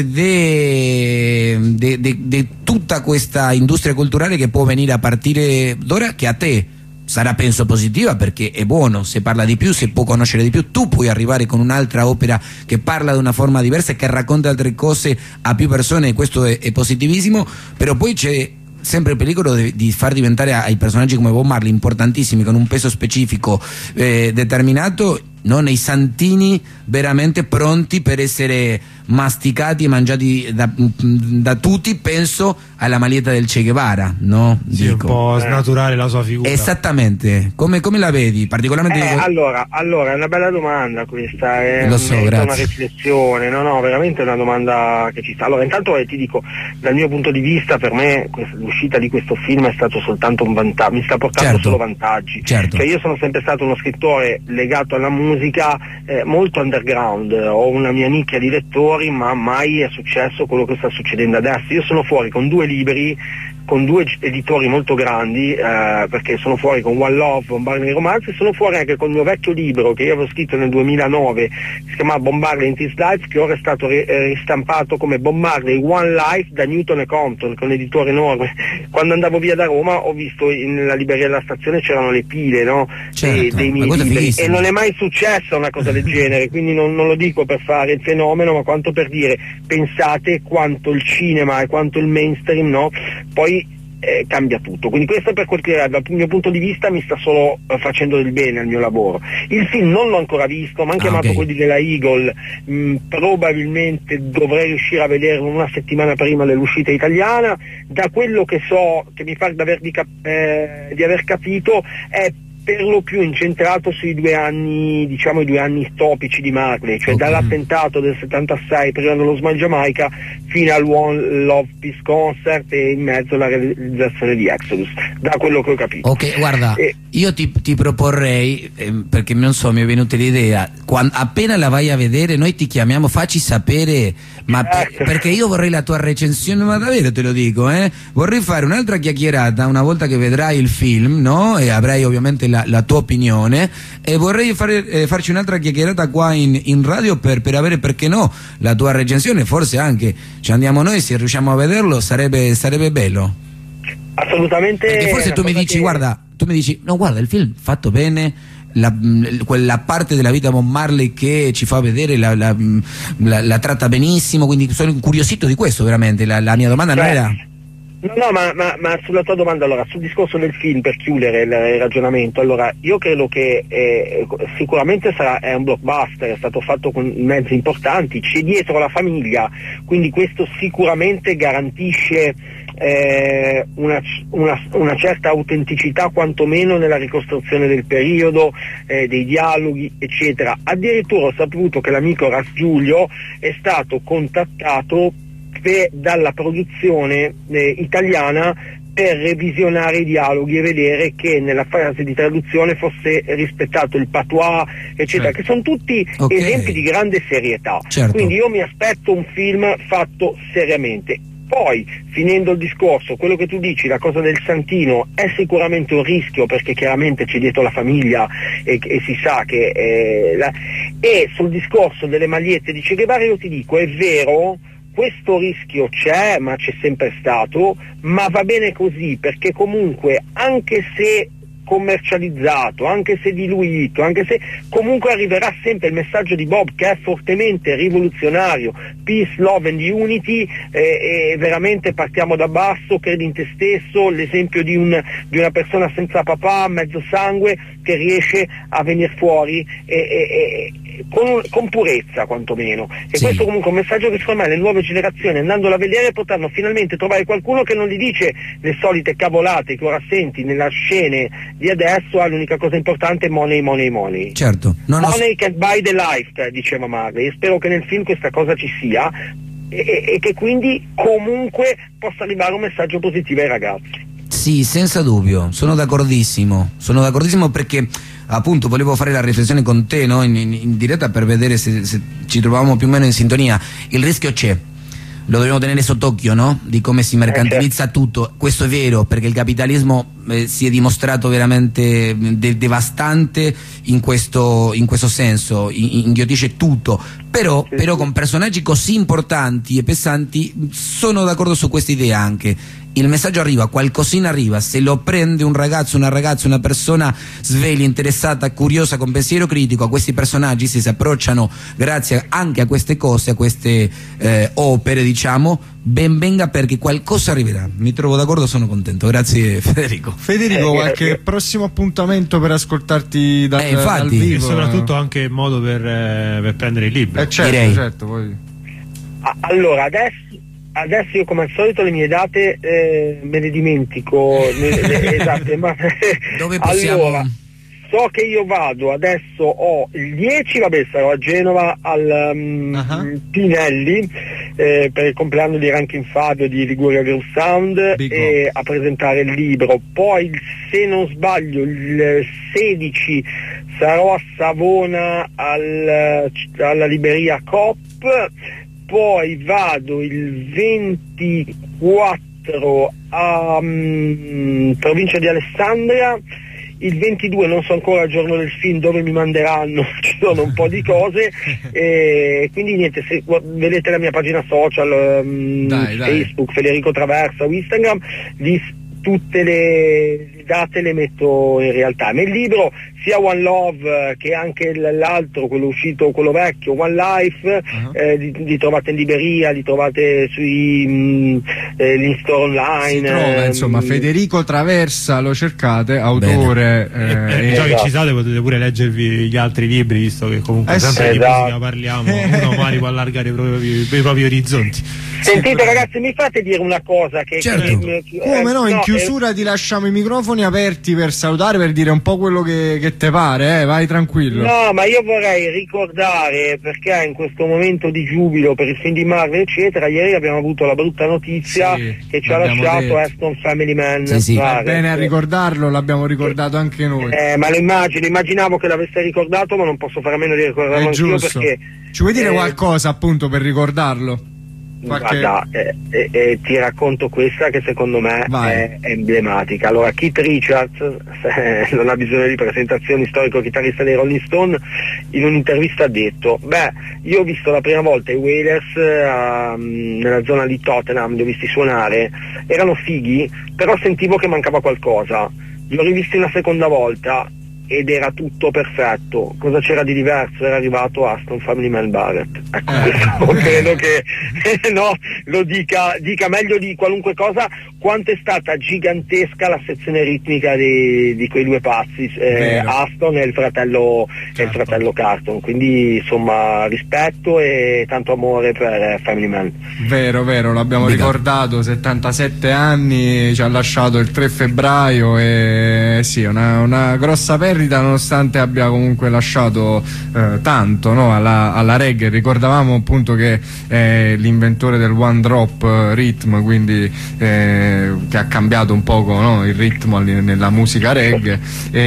di tutta questa industria culturale che può venire a partire d'ora, che a te sarà penso positiva, perché è buono, se parla di più, se può conoscere di più, tu puoi arrivare con un'altra opera che parla di una forma diversa e che racconta altre cose a più persone, e questo è, è positivissimo. Però poi c'è sempre il pericolo di, di far diventare ai personaggi come Bob Marley, importantissimi, con un peso specifico eh, determinato, no? Nei santini veramente pronti per essere masticati e mangiati da, da tutti. Penso alla maglietta del Che Guevara, no? Sì, Dico. un po' snaturare la sua figura. Esattamente, come, come la vedi? Particolarmente Eh, dico- allora, allora, è una bella domanda questa, è Lo so, merita una grazie. riflessione, no no, veramente è una domanda che ci sta. Allora, intanto eh, ti dico, dal mio punto di vista, per me questa- l'uscita di questo film è stato soltanto un vantaggio, mi sta portando Certo. solo vantaggi. Certo. Cioè, io sono sempre stato uno scrittore legato alla musica, eh, molto underground, ho una mia nicchia di lettori, ma mai è successo quello che sta succedendo adesso. Io sono fuori con due libri, con due editori molto grandi, eh, perché sono fuori con One Love, Bob Marley Romanzi, sono fuori anche con il mio vecchio libro che io avevo scritto nel duemilanove, si chiamava Bob Marley in This Life, che ora è stato ri- eh, ristampato come Bob Marley One Life da Newton e Compton, con un editore enorme. Quando andavo via da Roma ho visto in- nella libreria della stazione c'erano le pile, no? Certo, dei, dei ma miei questo è libri, fighissimo. e non è mai successa una cosa del genere, quindi non, non lo dico per fare il fenomeno, ma quanto per dire, pensate quanto il cinema e quanto il mainstream, no? Poi eh, cambia tutto. Quindi questo, per quel che dal mio punto di vista, mi sta solo eh, facendo del bene al mio lavoro. Il film non l'ho ancora visto, mi hanno Ah, chiamato ok. quelli della Eagle, mh, probabilmente dovrei riuscire a vederlo una settimana prima dell'uscita italiana. Da quello che so, che mi pare di aver, di cap- eh, di aver capito, è per lo più incentrato sui due anni, diciamo i due anni topici di Marley, cioè Ok. dall'attentato del settantasei prima dello Smile Jamaica fino al One Love Peace Concert e in mezzo la realizzazione di Exodus, da quello che ho capito. Ok, guarda, Eh, io ti, ti proporrei, ehm, perché non so, mi è venuta l'idea, quan- appena la vai a vedere noi ti chiamiamo, facci sapere, ma per- Certo. perché io vorrei la tua recensione, ma davvero te lo dico, eh? Vorrei fare un'altra chiacchierata una volta che vedrai il film, no? E avrai ovviamente la, la tua opinione, e vorrei fare, eh, farci un'altra chiacchierata qua in, in radio per, per avere, perché no, la tua recensione. Forse anche ci andiamo noi, se riusciamo a vederlo sarebbe, sarebbe bello. assolutamente. Perché forse è tu una mi cosa dici, che- guarda, tu mi dici, no, guarda, il film fatto bene, la, mh, quella parte della vita Bob Marley che ci fa vedere la, la, mh, la- la tratta benissimo, quindi sono incuriosito di questo veramente. La, la mia domanda non Cioè, era... No, no, ma, ma, ma sulla tua domanda, allora, sul discorso del film, per chiudere il, il ragionamento, allora, io credo che eh, sicuramente sarà, è un blockbuster, è stato fatto con mezzi importanti, c'è dietro la famiglia, quindi questo sicuramente garantisce eh, una, una, una certa autenticità, quantomeno nella ricostruzione del periodo, eh, dei dialoghi, eccetera. Addirittura ho saputo che l'amico Ras Giulio è stato contattato per- dalla produzione eh, italiana per revisionare i dialoghi e vedere che nella fase di traduzione fosse rispettato il patois, eccetera, certo. Che sono tutti okay. esempi di grande serietà. Certo. Quindi io mi aspetto un film fatto seriamente. Poi, finendo il discorso, quello che tu dici, la cosa del Santino, è sicuramente un rischio, perché chiaramente c'è dietro la famiglia e, e si sa che... Eh, la... E sul discorso delle magliette di Che Guevara io ti dico, è vero, questo rischio c'è, ma c'è sempre stato, ma va bene così, perché comunque, anche se commercializzato, anche se diluito, anche se comunque arriverà sempre il messaggio di Bob, che è fortemente rivoluzionario, peace, love and unity, eh, e veramente partiamo da basso, credi in te stesso, l'esempio di, un, di una persona senza papà, mezzo sangue, che riesce a venire fuori e, e, e, con, con purezza quantomeno, e sì. Questo comunque è un messaggio che secondo me le nuove generazioni, andandolo a vedere, potranno finalmente trovare qualcuno che non gli dice le solite cavolate che ora senti nella scene di adesso. Ah, l'unica cosa importante è money, money, money. Certo. Non money ho... can buy the life, diceva Marley, e spero che nel film questa cosa ci sia e, e che quindi comunque possa arrivare un messaggio positivo ai ragazzi. Sì, senza dubbio, sono d'accordissimo, sono d'accordissimo perché appunto volevo fare la riflessione con te, no? in, in, in diretta, per vedere se, se ci trovavamo più o meno in sintonia. Il rischio c'è, lo dobbiamo tenere sott'occhio, no? Di come si mercantilizza eh, certo. tutto. Questo è vero, perché il capitalismo eh, si è dimostrato veramente de devastante in questo, in questo senso, in inghiotisce tutto, però, sì, però sì. Con personaggi così importanti e pesanti sono d'accordo su questa idea anche. Il messaggio arriva, qualcosina arriva, se lo prende un ragazzo, una ragazza, una persona sveglia, interessata, curiosa, con pensiero critico a questi personaggi, se si approcciano grazie anche a queste cose, a queste eh, opere, diciamo, ben venga, perché qualcosa arriverà. Mi trovo d'accordo, sono contento. Grazie Federico. Federico, qualche prossimo appuntamento per ascoltarti dal, eh, infatti, dal vivo? E soprattutto anche modo per, eh, per prendere il libro. Eh, certo, direi. certo, poi. Allora, adesso Adesso io come al solito le mie date eh, me le dimentico, le, le, esatto, ma dove possiamo... Allora, so che io vado, adesso ho il dieci, vabbè, sarò a Genova al um, uh-huh. Pinelli eh, per il compleanno di Rankin Fabio di Liguria Groove Sound e a presentare il libro. Poi, se non sbaglio, il sedici sarò a Savona al, alla libreria Coop. Poi vado il ventiquattro a um, provincia di Alessandria, il ventidue non so ancora il giorno del film dove mi manderanno, ci sono un po' di cose, e quindi niente, se vedete la mia pagina social, um, dai, Facebook, dai. Federico Traversa o Instagram, di tutte le date le metto in realtà. Nel libro sia One Love che anche l'altro, quello uscito, quello vecchio, One Life, uh-huh. eh, li, li trovate in libreria, li trovate sui mh, eh, in store online. Si trova, insomma, Federico Traversa, lo cercate, autore. Eh, eh, eh, già che ci siete potete pure leggervi gli altri libri, visto che comunque eh, sempre sì, di esatto. musica parliamo, uno magari può allargare i propri, i propri orizzonti. Sentite ragazzi, mi fate dire una cosa che, certo. che, che come eh, no, in no, chiusura eh, ti lasciamo i microfoni aperti per salutare, per dire un po' quello che, che te pare, eh? Vai tranquillo. No, ma io vorrei ricordare, perché in questo momento di giubilo per il film di Marvel eccetera, ieri abbiamo avuto la brutta notizia sì, che ci ha lasciato detto. Aston Family Man. Sì, sì. Va bene a ricordarlo, l'abbiamo ricordato anche noi. Eh, ma lo immagino, immaginavo che l'avesse ricordato, ma non posso fare a meno di ricordarlo anch'io, perché ci vuoi dire eh, qualcosa appunto per ricordarlo? Qualche... Guarda, eh, eh, eh, ti racconto questa che secondo me è, è emblematica. Allora, Keith Richards, eh, non ha bisogno di presentazioni, storico chitarrista dei Rolling Stone, in un'intervista ha detto: beh, io ho visto la prima volta i Wailers eh, nella zona di Tottenham, li ho visti suonare, erano fighi, però sentivo che mancava qualcosa. Li ho rivisti una seconda volta ed era tutto perfetto. Cosa c'era di diverso? Era arrivato Aston Family Man Barrett. Ecco, questo credo che no, lo dica, dica meglio di qualunque cosa quanto è stata gigantesca la sezione ritmica di, di quei due pazzi, eh, Aston e il fratello certo. e il fratello Carlton. Quindi insomma rispetto e tanto amore per Family Man. Vero, vero, l'abbiamo ricordato, settantasette anni, ci ha lasciato il tre febbraio e sì, una, una grossa perdita. perdita, nonostante abbia comunque lasciato eh, tanto, no, alla, alla reggae. Ricordavamo appunto che è l'inventore del one drop rhythm, quindi eh, che ha cambiato un poco, no, il ritmo nella musica reggae.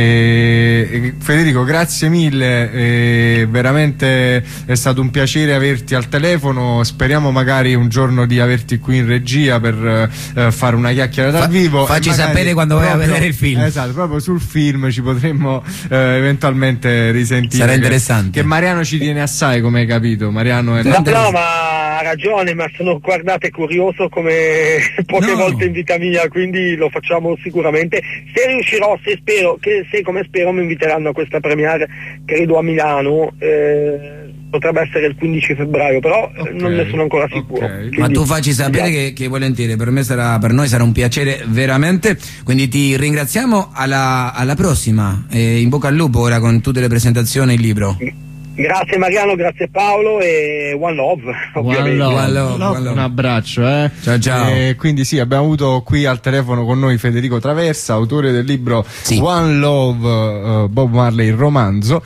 E, e Federico, grazie mille, e veramente è stato un piacere averti al telefono. Speriamo magari un giorno di averti qui in regia per eh, fare una chiacchiera dal Fa, vivo. Facci sapere quando vai a vedere il film. Esatto, proprio sul film ci potremmo eh, eventualmente risentire. Sarà interessante. Che, che Mariano ci tiene assai, come hai capito. Mariano è No, no, ma ha ragione, ma sono, guardate, curioso come poche No. volte in vita mia, quindi lo facciamo sicuramente. Se riuscirò, se spero, che se come spero mi inviteranno a questa premiere, credo a Milano, eh, potrebbe essere il quindici febbraio, però Okay. non ne sono ancora sicuro. Okay. Quindi, Ma tu facci sapere che, che volentieri, per me sarà, per noi sarà un piacere veramente, quindi ti ringraziamo, alla, alla prossima, e in bocca al lupo ora con tutte le presentazioni e il libro. Grazie Mariano, grazie Paolo e One Love, ovviamente. One love. One love, one love. Un abbraccio, eh. Ciao, ciao. E quindi sì, abbiamo avuto qui al telefono con noi Federico Traversa, autore del libro Sì. One Love, uh, Bob Marley, il romanzo,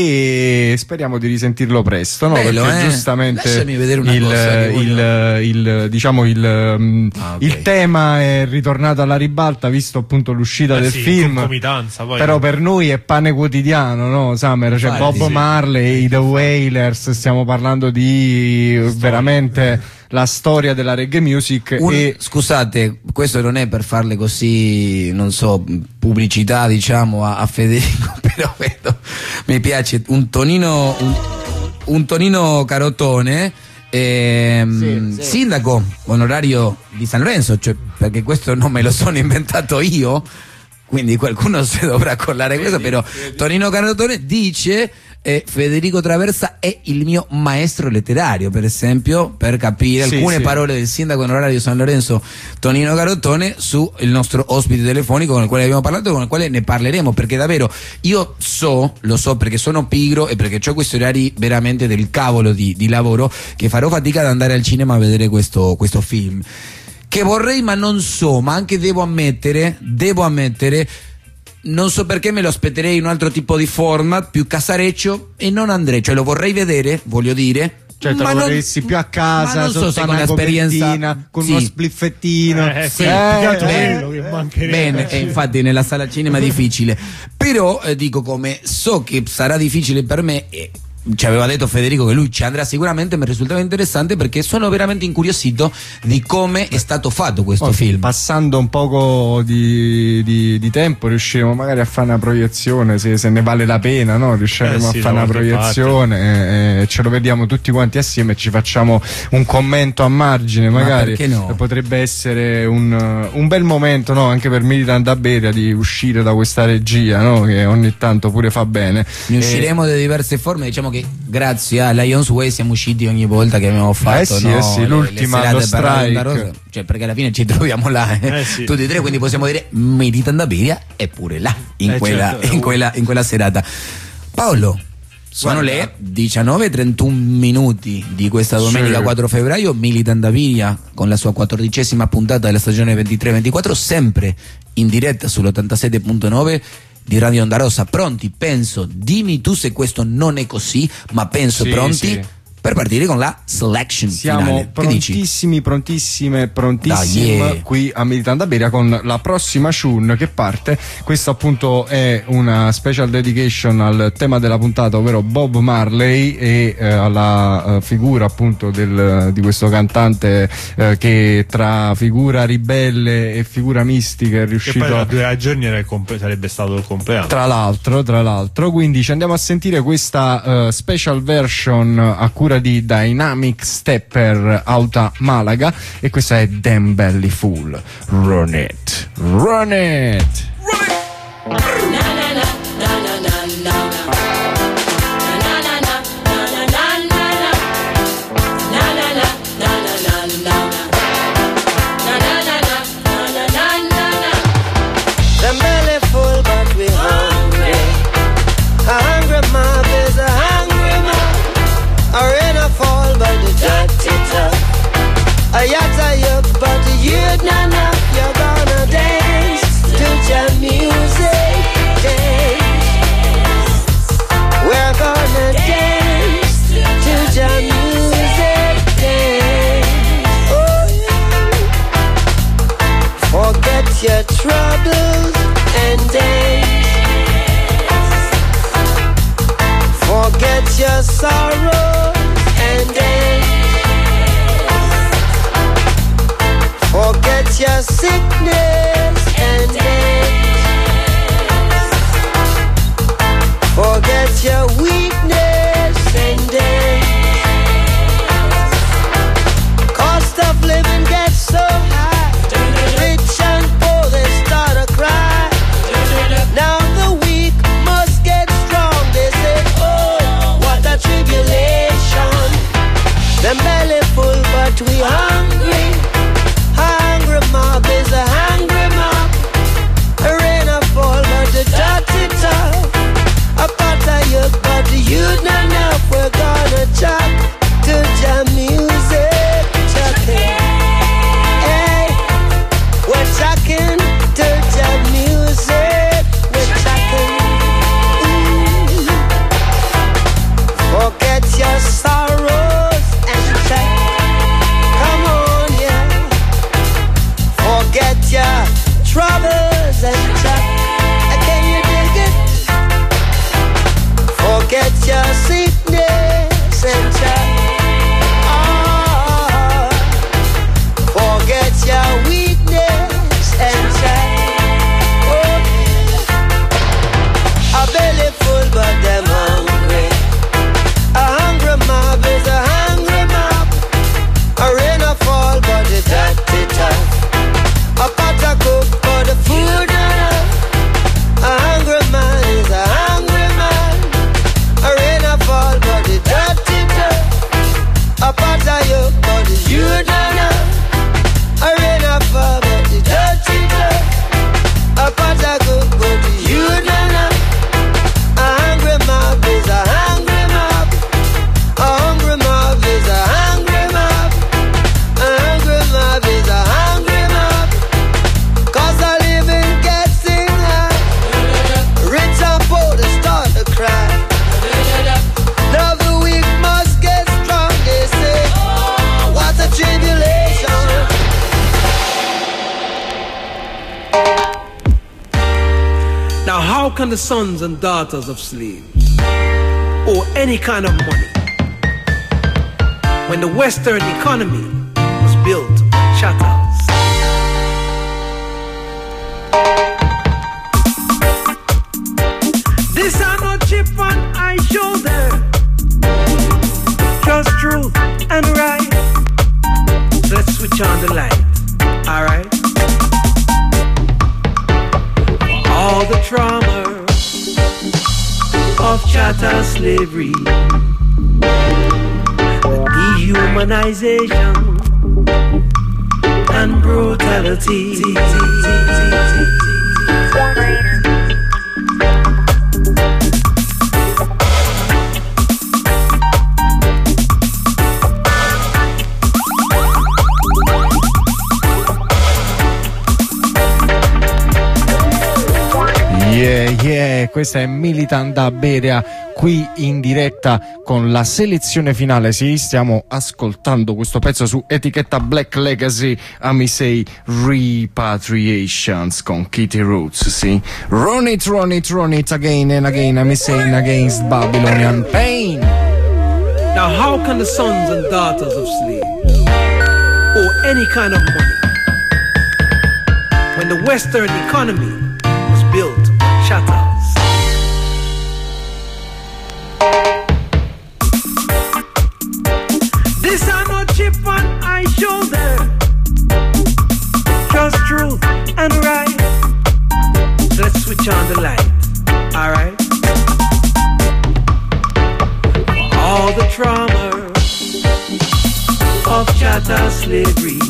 e speriamo di risentirlo presto, no? Bello, Perché eh? giustamente Lasciami vedere una il, cosa che il, voglio- il, diciamo il, um, Ah, ok. il tema è ritornato alla ribalta, visto appunto l'uscita Eh del sì, in film. concomitanza, poi. Però per noi è pane quotidiano, no, Summer? C'è Infatti, Bob sì. Marley, i The Wailers, stiamo parlando di veramente la storia della reggae music. Un- e Scusate, questo non è per farle così, non so, pubblicità diciamo a, a Federico, però vedo, mi piace un tonino, un, un tonino Carotone, ehm, Sì, sì. sindaco onorario di San Lorenzo, cioè, perché questo non me lo sono inventato io, quindi qualcuno si dovrà collare questo, però Tonino Carotone dice eh, Federico Traversa è il mio maestro letterario, per esempio, per capire Sì, alcune sì. parole del sindaco onorario di San Lorenzo Tonino Carotone su il nostro ospite telefonico con il quale abbiamo parlato e con il quale ne parleremo, perché davvero io so, lo so perché sono pigro e perché ho questi orari veramente del cavolo di, di lavoro, che farò fatica ad andare al cinema a vedere questo, questo film, che vorrei ma non so, ma anche devo ammettere, devo ammettere, non so perché me lo aspetterei in un altro tipo di format, più casareccio, e non andrei, cioè lo vorrei vedere, voglio dire. cioè te ma lo non- vorresti più a ma casa, non so sotto se con una l'esperienza- copertina, con sì. uno spliffettino. Eh, sì, Eh, più che altro eh. quello che mancherebbe. Bene, e infatti nella sala cinema è difficile, però eh, dico, come so che sarà difficile per me, e ci aveva detto Federico che lui ci andrà sicuramente, mi risultava interessante perché sono veramente incuriosito di come è stato fatto questo Oh, film. Passando un poco di, di, di tempo riusciremo magari a fare una proiezione, se, se ne vale la pena, no? Riusciremo Eh sì, a fare da una qualche proiezione, e, e ce lo vediamo tutti quanti assieme e ci facciamo un commento a margine, Ma magari. perché no? Potrebbe essere un, un bel momento, no? Anche per Militant Aberia di uscire da questa regia, no? Che ogni tanto pure fa bene. Ne E- usciremo di diverse forme, diciamo che grazie a Lions Way siamo usciti ogni volta che abbiamo fatto, Eh sì, no, eh sì, le- l'ultima, le serate lo per Radio strike. Onda Rosa, cioè perché alla fine ci troviamo là, eh, Eh sì. tutti e tre, quindi possiamo dire Militant Aberia è pure là in, Eh quella, certo, in, quella, in quella serata. Paolo, sono Guarda. le diciannove e trentuno minuti di questa domenica Sì. quattro febbraio, Militant Aberia con la sua quattordicesima puntata della stagione ventitré ventiquattro, sempre in diretta sull'ottantasette punto nove di Radio Onda Rossa. Pronti? Penso, dimmi tu se questo non è così, ma penso Sì, pronti sì. per partire con la selection Siamo finale. Che dici? prontissimi, prontissime, prontissimi Dai, yeah. qui a Militant Aberia con la prossima tune che parte. Questo appunto è una special dedication al tema della puntata, ovvero Bob Marley, e eh, alla eh, figura appunto del, di questo cantante eh, che tra figura ribelle e figura mistica è Che riuscito poi a... tra due giorni era il comple- sarebbe stato il compleanno. Tra l'altro, tra l'altro, quindi ci andiamo a sentire questa eh, special version a cura di Dynamic Stepper Auta Malaga, e questa è Damn Belly Fool. Run it, run it. The belly full, but we hungry. A hungry mob is a hungry mob. A rain a fall, but the dirty top. A yacht a yup, but the youth not enough. You're gonna dance to your music. your troubles and dance. Forget your sorrows and dance. Forget your sickness and dance. Forget your weakness and dance. Cost of living gets so high, rich and poor they start to cry. Now the weak must get strong. They say, oh, what a tribulation. The belly full but we hungry. Hungry mob is a hungry mob. A rain a fall but the dirty top. A pot of youth but the youth not enough. We're gonna chop to jam music. Chucking. Hey, we're chucking to jam music. We're chucking. Ooh. Forget your sorrows and check. Come on, yeah. Forget your troubles and check. Can you dig it? Forget your sickness and check. Oh, forget your weakness and check. Oh, a belly full but them hungry. A hungry mob is a hungry mob. A rain a fall but the dirty tough. A pot of cook for the food enough. A hungry man is a hungry man. A rain a fall but the dirty tough. A pot of you but the youth enough. A rain a fall but the dirty tough. A pot of cook but the youth enough. A hungry mob is a hungry mob. A hungry mob is a hungry mob. A hungry mob is a hungry mob. Cause a living gets in high. Rich and poor they start to cry. Now the weak must get strong. They say, oh, what a tribulation. Now how can the sons and daughters of slaves owe any kind of money when the Western economy was built on chattels? This are no chip on my shoulder, just truth and right. So let's switch on the light, alright? All the trauma of chattel slavery, dehumanization and brutality. Yeah, yeah, questa è Militant da Berea qui in diretta con la selezione finale. Sì, stiamo ascoltando questo pezzo su etichetta Black Legacy, Ami Say Repatriations con Kitty Roots, sì. Run it, run it, run it again and again, Ami Saying against Babylonian pain. Now how can the sons and daughters of slaves owe any kind of money when the Western economy was built on chattels? This are no chip on my shoulder, just truth and right. So let's switch on the light, alright? All the trauma of chattel slavery,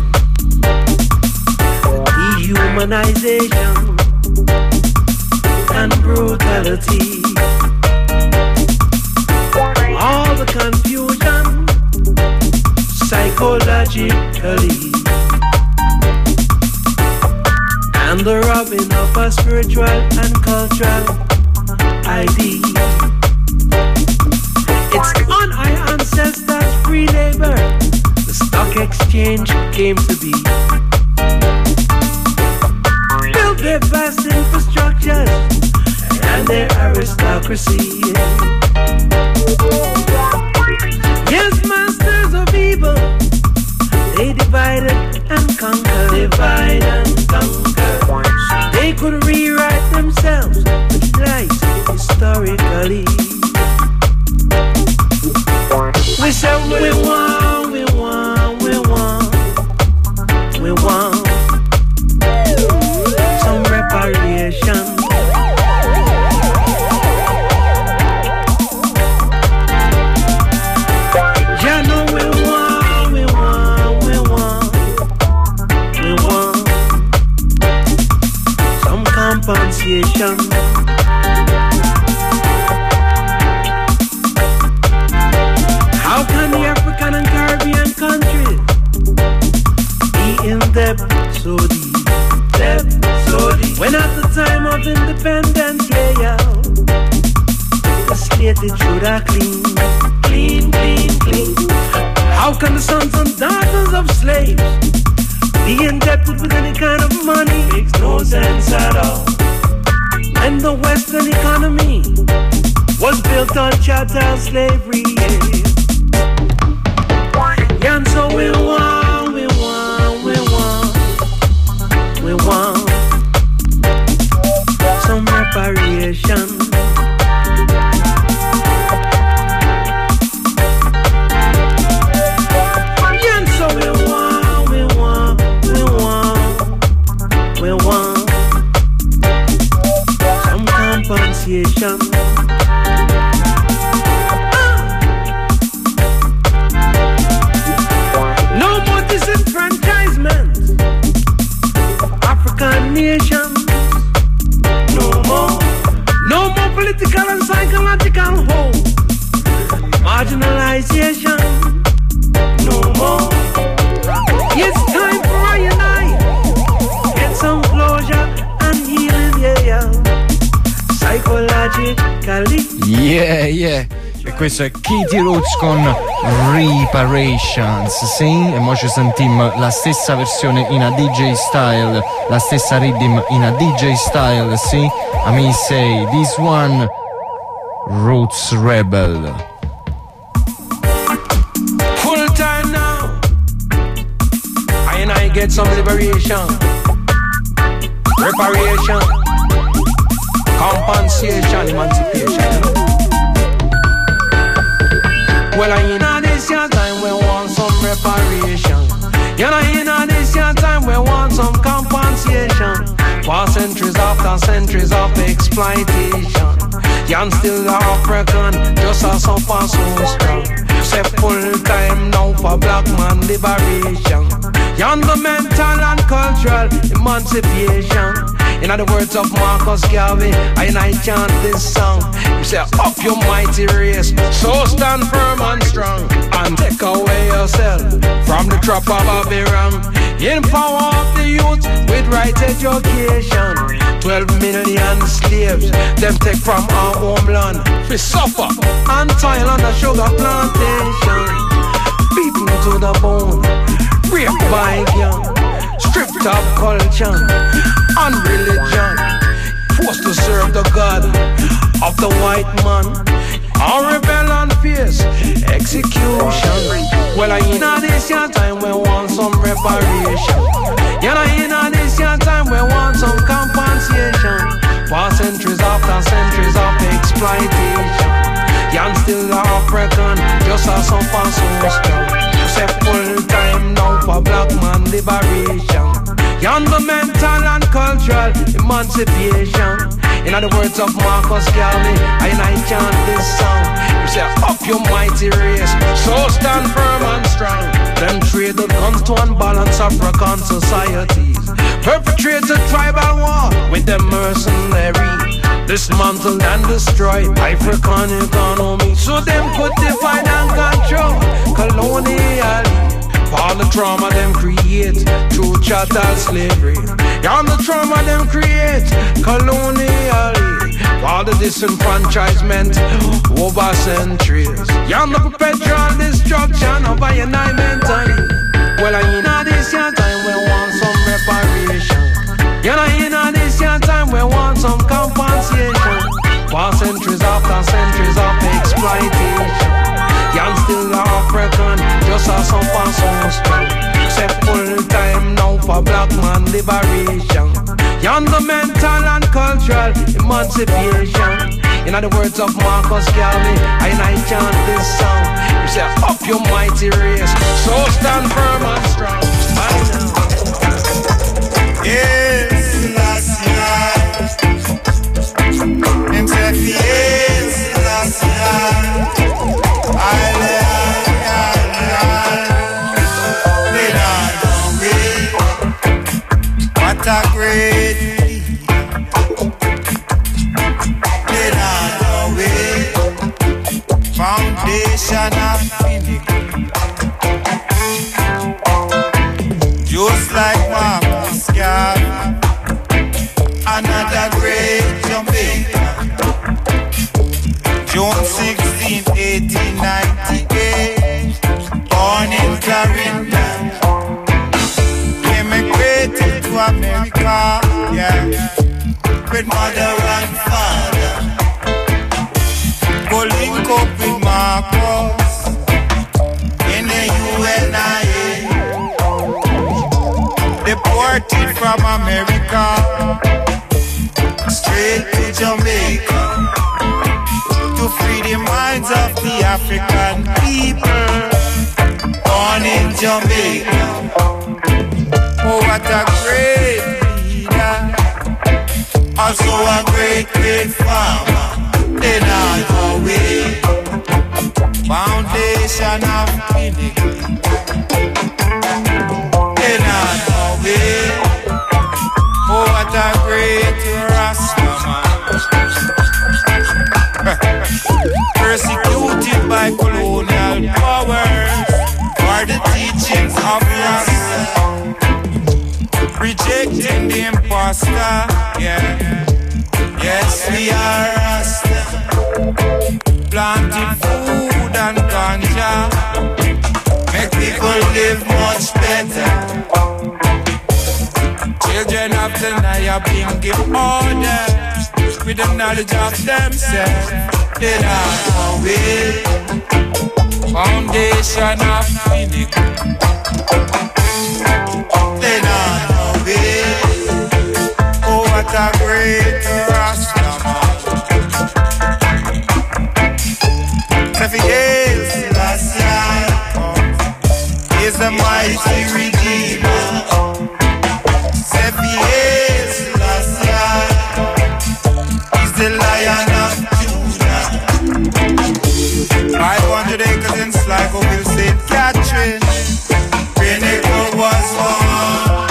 dehumanization and brutality, all the confusion psychologically, and the robbing of our spiritual and cultural I D. It's on our ancestors' free labor the stock exchange came to be. democracy. Yes, masters of evil, they divided and conquered. Divide and conquer. So they could rewrite themselves with lies historically. We said we want, we want, we want, we want some reparation. Yeah, no, we want, we want, we want, we want some compensation. How can the African and Caribbean countries be in debt so deep, debt so deep, when at the time of independence, yeah, yeah, the slate it should have clean, clean, clean, clean. How can the sons and daughters of slaves be indebted with any kind of money? Makes no sense at all. And the Western economy was built on chattel slavery, yeah. And so we want, we want, we want, we want some reparation. And so we want, we want, we want, we want some compensation. Disenfranchisement, African nations, no more, no more political and psychological hope, marginalization, no more. It's time for I and I get some closure and healing, yeah, yeah, psychologically. Yeah, yeah. E questo è Katie Roots con Reparations, sì? E mo ci sentiamo la stessa versione in a D J style, la stessa rhythm in a D J style, sì? I may say, this one, Roots Rebel. Full time now, I and I get some liberation, reparation, compensation, emancipation, you know? Well, I in this year time we want some reparation. You know, in this year time we want some compensation for centuries after centuries of exploitation. You're still African, just as suffer so strong. Say full time now for black man liberation. You're the mental and cultural emancipation. In other words of Marcus Garvey, I and I chant this song. You say, up your mighty race, so stand firm and strong, and take away yourself from the trap of Babylon. Empower up the youth with right education. Twelve million slaves, them take from our homeland. We suffer and toil on the sugar plantation. Beaten to the bone, raped by young, stripped of culture and religion, forced to serve the God of the white man, or rebel and face execution. Well, I in a this year time we want some reparation. You know, in a this year time we want some compensation for centuries after centuries of exploitation. You're still African, just as some so strong. Say full time now for black man liberation. You're the mental and cultural emancipation. In other words of Marcus Garvey, I and I chant this song. You say, up your mighty race, so stand firm and strong. Them traded guns to unbalance African societies, perpetrated tribal war with them mercenary, dismantled and destroyed African economy, so them could divide and control colonially. All the trauma them create through chattel slavery. And the trauma them create colonially. All the disenfranchisement over centuries. And the perpetual destruction of I and I mentally. Well, I in this year time we want some reparation. You know, in this year time we want some compensation for centuries centuries after centuries of exploitation. Young still African, just as some persons say full time now for black man liberation. Young the mental and cultural emancipation. In other words of Marcus Garvey, I and I chant this song. You say up your mighty race, so stand firm and strong. I know. Yes, last year. In the yes, last year. I what a great leader, way, foundation of pinnacle. Just like Marcus Garvey, another great Jamaica. June sixteenth, eighteen ninety-eight, born in Clarendon. Immigrated to America, yeah, with mother and father. Go link up with Marcus in the U N I A. Deported from America straight to Jamaica to free the minds of the African people born in Jamaica. Oh, what a great leader, also a great, great farmer in our way, foundation of pinnacle in our way. Oh, what a great Rastaman, persecuted by colonial powers for the teachings of Rasta. Rejecting the imposter, yeah. Yes, we are Rasta. Planting food and ganja, make people live much better. Children of the night are being given orders with the knowledge of themselves. They are our way, foundation of pinnacle. They are oh, what a great Rastaman. Sefi Haile Selassie is a mighty redeemer. Sefi Haile Selassie is the Lion of Judah. Five hundred acres in Sligo, will Saint Catherine. Pinnacle was one.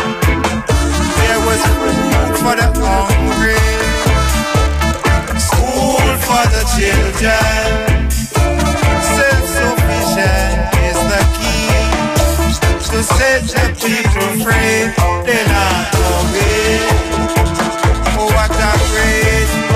Food for the hungry, school for the children. Self-sufficient is the key to set the people free. They're not away. Oh, what a great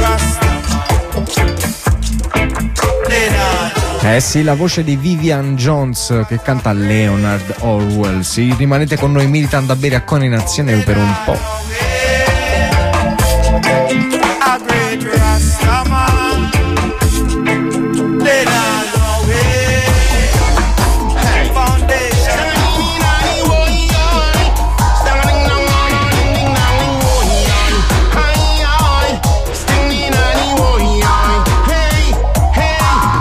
Rasta. They're not. Eh sì, la voce di Vivian Jones che canta Leonard Orwell. Sì, rimanete con noi Militant da bere a Coni in Azione per un po'. A great Rastaman, they don't know it. Foundation. Hey, hey,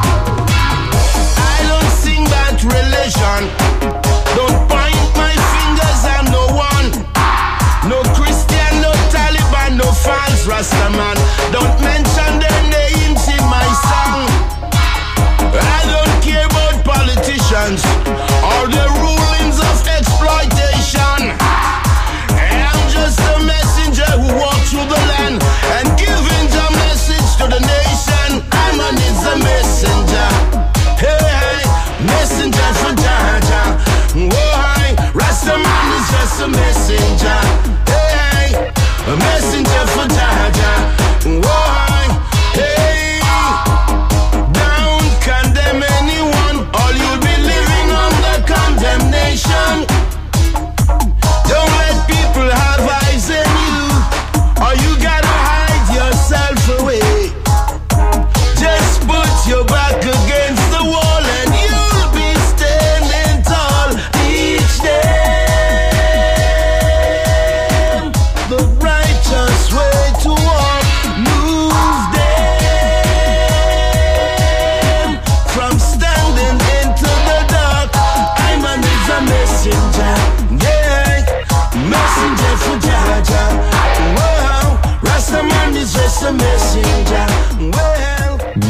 I don't sing that religion. Don't point my fingers at no one. No Christian, no Taliban, no false Rastaman. Don't mention their names in my song. I don't care about politicians or the rulings of exploitation. I'm just a messenger who walks through the land and giving the message to the nation. I'm a needs a messenger. Hey, hey, messenger for Jaja. Oh, hi, Rastaman is just a messenger. Hey, a messenger for Jaja. Why? Hey, don't condemn anyone, or you'll be living under condemnation. Don't let people have eyes on you, or you gotta hide yourself away.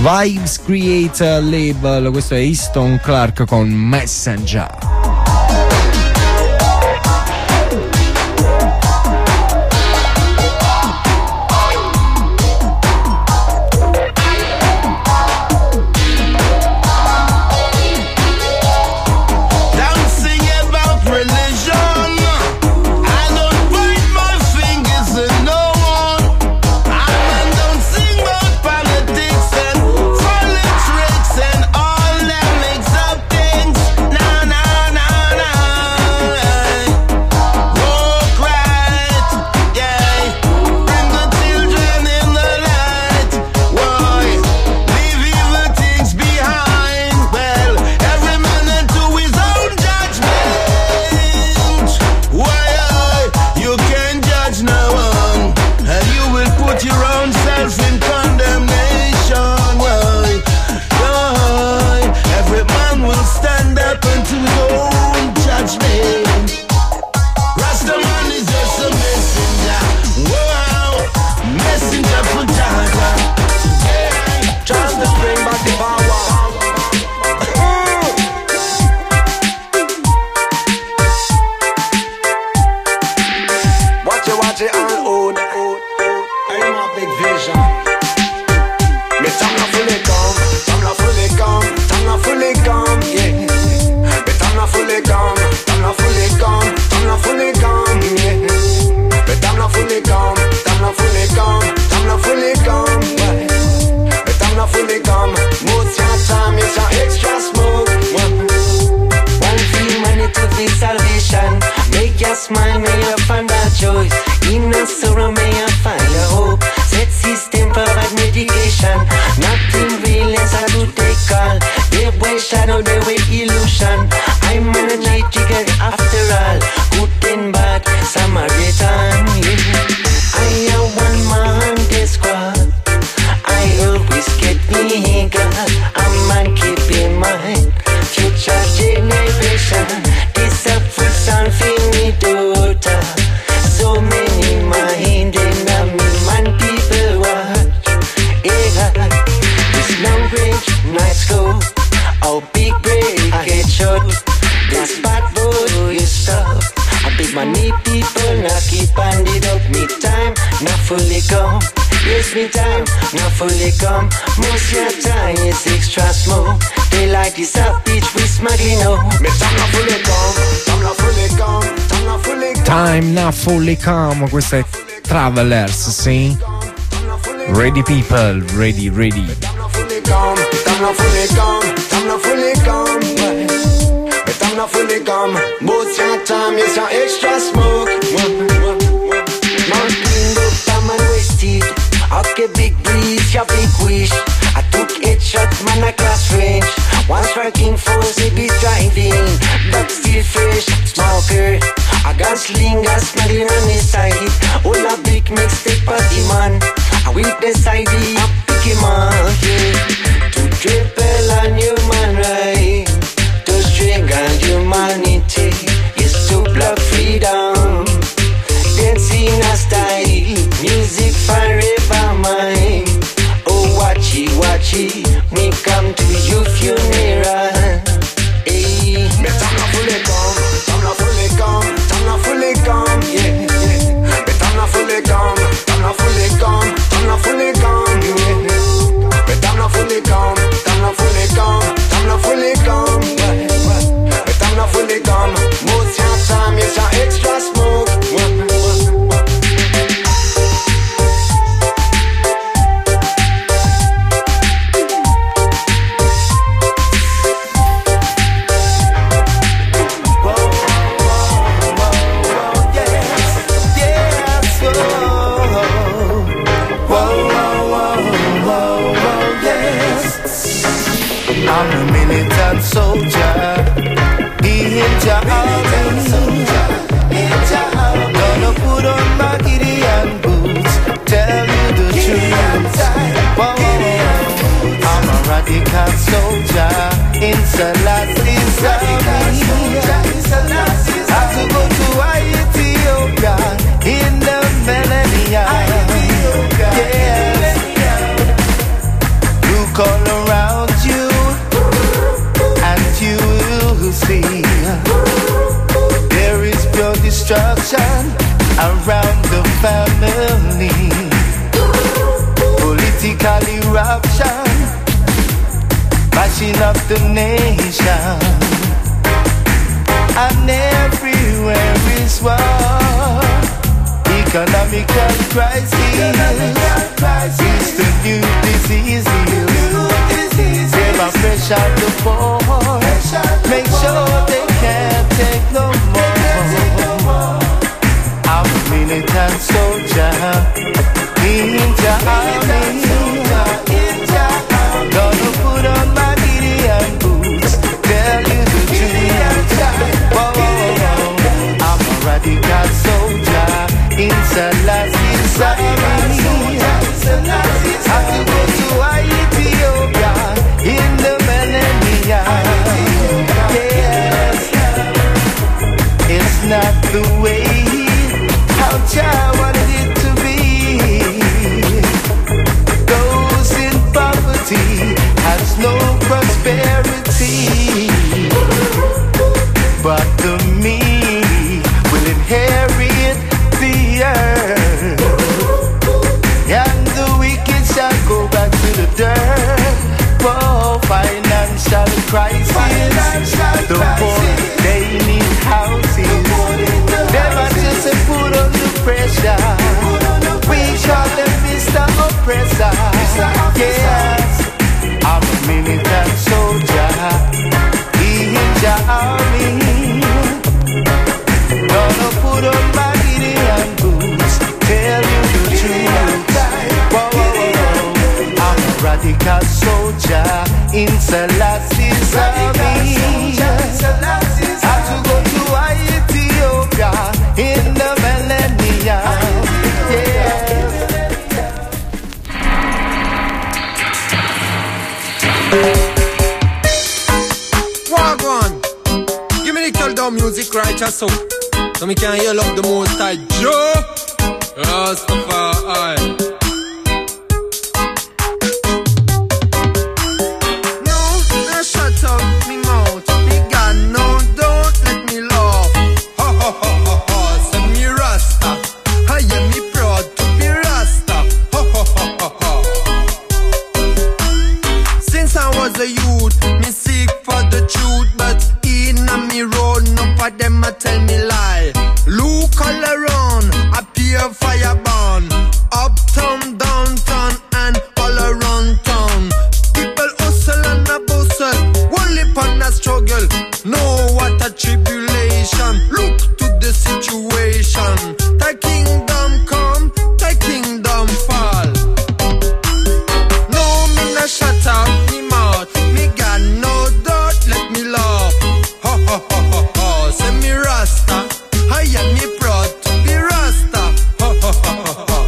Vibes Create Label, questo è Easton Clark con Messenger. Smile, may you find that choice. In a sorrow, may you find your hope. Set system, provide medication. Nothing real is a to take all. They way shadow, they way illusion. I'm energetic after all. Good and bad, Samaritan. I am one man, the squad. I always get me God. A man keep in mind. Future generation. This a full sound for me daughter. So many mind and a me man people watch. Yeah, this long range night scope. Oh big break get shot. This bad boy is stop. I big money people now keep on it up. Me time not fully come. Yes, me time not fully come. Most your time is extra smoke. They like this up bitch we smuggling out. Me time not fully come. Time not fully come. Time not fully come. Time not fully come. Questa è Travelers, sì. Ready people, ready, ready. Time not fully come. Time not fully come. Time not fully come. Me time not fully come. Most your time is your extra smoke. Mountain up, time and wasted. Okay, big breeze, your big wish. I took eight shots, man, I cross range. Once working force, it be driving. But still fresh, smoker. I got sling, I smuggling on the side. All a big mixtape party, man. I with the side, I pick him up, yeah. To triple on human right. To strangle humanity. Yes, to block freedom. Dancing a style. Music forever mine. Oh, watchy, watchy. Me come to you funeral. Hey, me time not fully come. Time not fully come. Time not fully come. Yeah, yeah. Me time not fully come. Time not fully come. Time not fully come. see. There is pure destruction around the family. Political eruption, bashing up the nation. And everywhere is war. Economical crisis is the new disease. Give a pressure to poor. Make sure they can't take no more. I'm a militant soldier in the army. Gonna put on my Gideon boots, tell you the truth. Whoa, whoa, whoa. I'm a radical soldier in Selassie's army. Had to go to Ethiopia in the millennium. Yes, it's not the way how Jah wanted it to be. Those in poverty has no prosperity, but the meek will inherit the earth, and the wicked shall go back to the dirt. For financial crisis, the poor, they need houses. Never just put under pressure. We call them Mister Oppressor. Yes, I'm a militant soldier in the army. Gonna put on my Gideon boots, tell you the truth. Whoa, whoa, whoa. I'm a radical soldier in Selassie's army. Had to go to Ethiopia in the millennium. Yeah. Wagwan, give me the cool down music right just so so me can hear love the most I Joe Rastafari. Them a tell me lie. Look all around, appear fire burn. Uptown, downtown, and all around town. People hustle and a bustle, only upon a struggle. Know what a tribulation. Look to the situation. Thy kingdom come, thy kingdom fall. No, me not shut up me mouth. Me got no doubt, let me laugh. Ho ho ho ho ho. Say me Rasta, I am me proud to be Rasta. Ho ho ho ho ho.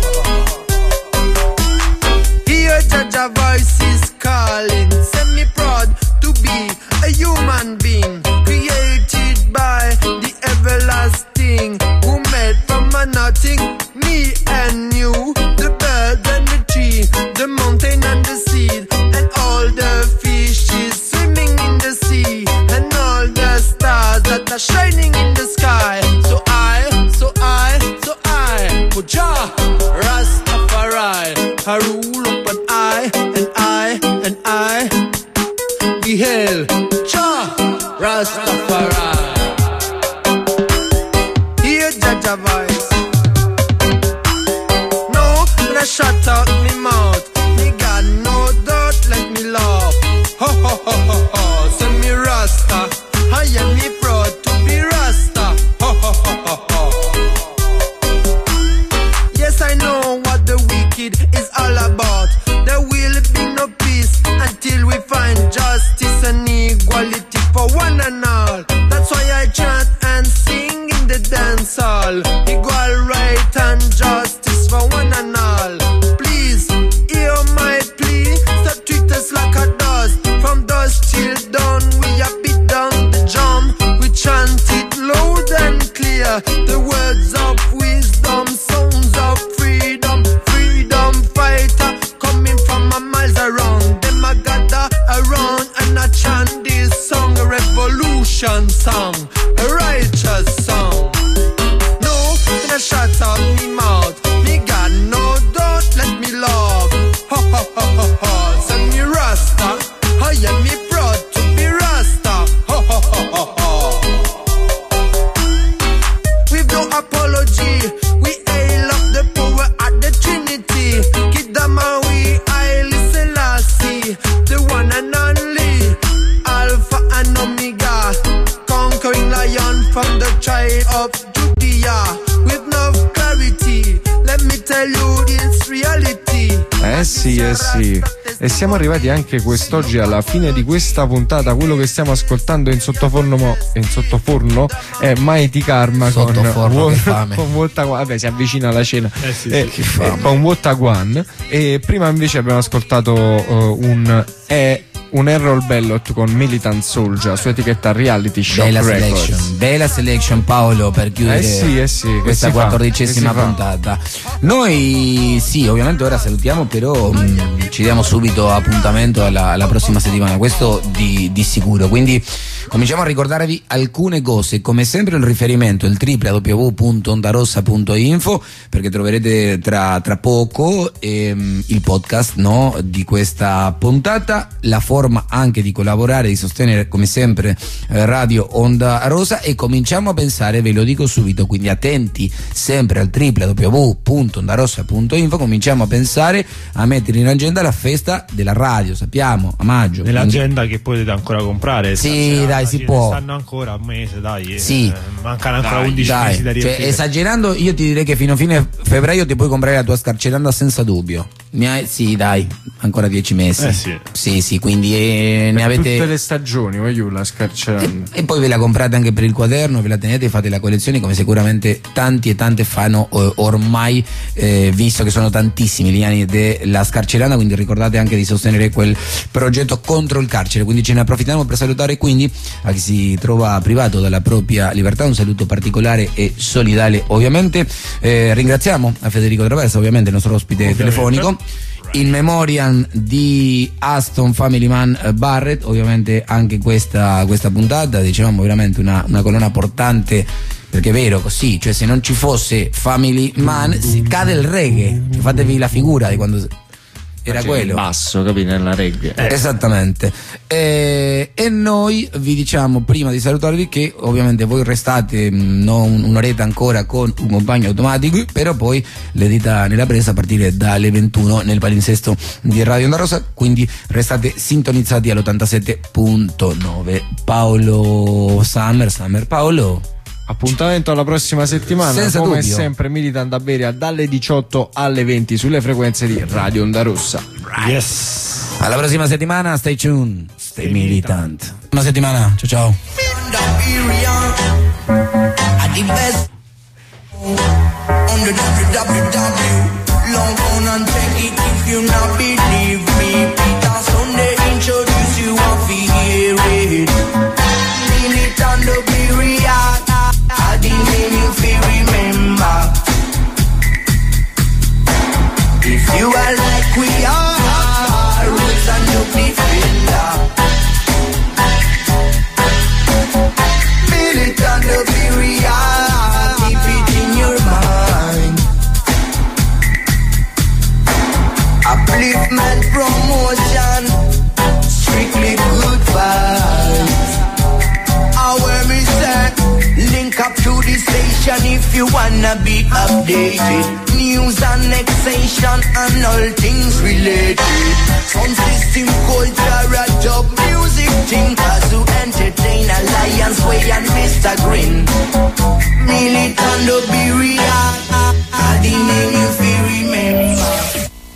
Hear Jaja voices calling. Say me proud to be a human being, created by the everlasting, who made from a nothing me and you, the bird and the tree, the mountain and the seed, and all the fishes swimming in the sea, and all the stars that are shining in the sky. So I, so I, so I, for Jah Rastafari, I rule upon I, and I, and I, be hail Jah Rastafari. Hear Jaja voice. No, but I shut out me mouth. Me got no doubt, let me laugh. Ho ho ho ho ho. Say me Rasta, I am me proud to be Rasta. Ho ho ho ho ho. Yes, I know what the wicked is all about. There will be no peace until we find justice and equality for one and all. That's why I chant and sing in the dance hall. Equal right and justice for one and all. Please hear my plea. Stop treat us like a dust. From dusk till dawn, we are beat down the drum. We chant it loud and clear. The words of wisdom, sounds of freedom. Freedom fighter coming from a miles around. Them a gather around and I chant this song. Revolution song, a righteous song. No, in a shut up me mouth. Me got no doubt, let me love. Ha ha ha ha ha. Send me Rasta. I am me proud to be Rasta. Ha ha ha ha ha. With no apology, we hail up the power at the Trinity. Kidamawi, Haile Selassie, the one and only Alpha and Omega, conquering lion from the tribe of Judea. With no clarity, let me tell you this reality. Eh sì, eh sì. E siamo arrivati anche quest'oggi alla fine di questa puntata. Quello che stiamo ascoltando in sottoforno, mo, in sottoforno è Mighty Karma con, Sottoforno, che fame. con What a One. Vabbè, si avvicina alla cena. Eh sì, Eh, sì, eh, fame. con What a One. E prima invece abbiamo ascoltato uh, un è un Errol Bellot con Militant Soldier su etichetta Reality Shock Bella Records. selection, bella selection Paolo per chiudere Eh sì, eh sì, che questa si fa, quattordicesima che si fa. puntata. Noi sì, ovviamente ora salutiamo, però mh, ci diamo subito appuntamento alla, alla prossima settimana, questo di, di sicuro. Quindi cominciamo a ricordarvi alcune cose, come sempre il riferimento è il w w w punto ondarossa punto info, perché troverete tra, tra poco ehm, il podcast, no, di questa puntata, la forma anche di collaborare, di sostenere come sempre eh, Radio Onda Rosa, e cominciamo a pensare, ve lo dico subito, quindi attenti sempre al w w w punto ondarossa punto info, cominciamo a pensare a mettere in agenda la festa della radio, sappiamo, a maggio. Nell'agenda che potete ancora comprare. Sì, stasera, dai, si ce ne può. stanno ancora un mese, dai. Sì. Eh, mancano ancora Dai, undici dai. mesi da Cioè, riempire. esagerando, io ti direi che fino a fine febbraio ti puoi comprare la tua scarceranda senza dubbio. Ne hai, sì, dai, ancora dieci mesi. Eh sì. Sì, sì, quindi eh, ne avete. Tutte le stagioni, voglio la scarceranda. E poi ve la comprate anche per il quaderno, ve la tenete e fate la collezione, come sicuramente tanti e tante fanno eh, ormai, eh, visto che sono tantissimi gli anni della scarceranda, quindi ricordate anche di sostenere quel progetto contro il carcere. Quindi ce ne approfittiamo per salutare quindi a chi si trova privato dalla propria libertà, un saluto particolare e solidale ovviamente. Eh, ringraziamo a Federico Traversa, ovviamente il nostro ospite Ovviamente. telefonico, in memoriam di Aston Family Man Barrett, ovviamente anche questa, questa puntata, dicevamo veramente una, una colonna portante, perché è vero così, cioè se non ci fosse Family Man si cade il reggae, fatevi la figura di quando era quello. Basso, capì, nella reggae. Eh. Esattamente. E, e noi vi diciamo prima di salutarvi che ovviamente voi restate mh, non un'oretta ancora con un compagno automatico, però poi le dita nella presa a partire dalle ventuno nel palinsesto di Radio Onda Rosa, quindi restate sintonizzati all'ottantasette punto nove. Paolo Summer, Summer Paolo. Appuntamento alla prossima settimana. Senza come dubbio. sempre Militant da Beria dalle diciotto alle venti sulle frequenze di Radio Onda Rossa. Yes. Alla prossima settimana, stay tuned, stay militant. Una settimana, ciao ciao. If you are like we are, roots and you defender. Feel it on the very heart, keep it in your mind. Upliftment, promotion, strictly good vibes. Our me say, link up to the station if you wanna be updated. News, annexation and all things related. Sound system, culture, a dub music thing. Cause to entertain Alliance Way and Mister Green. Militant to be real, the name you feel.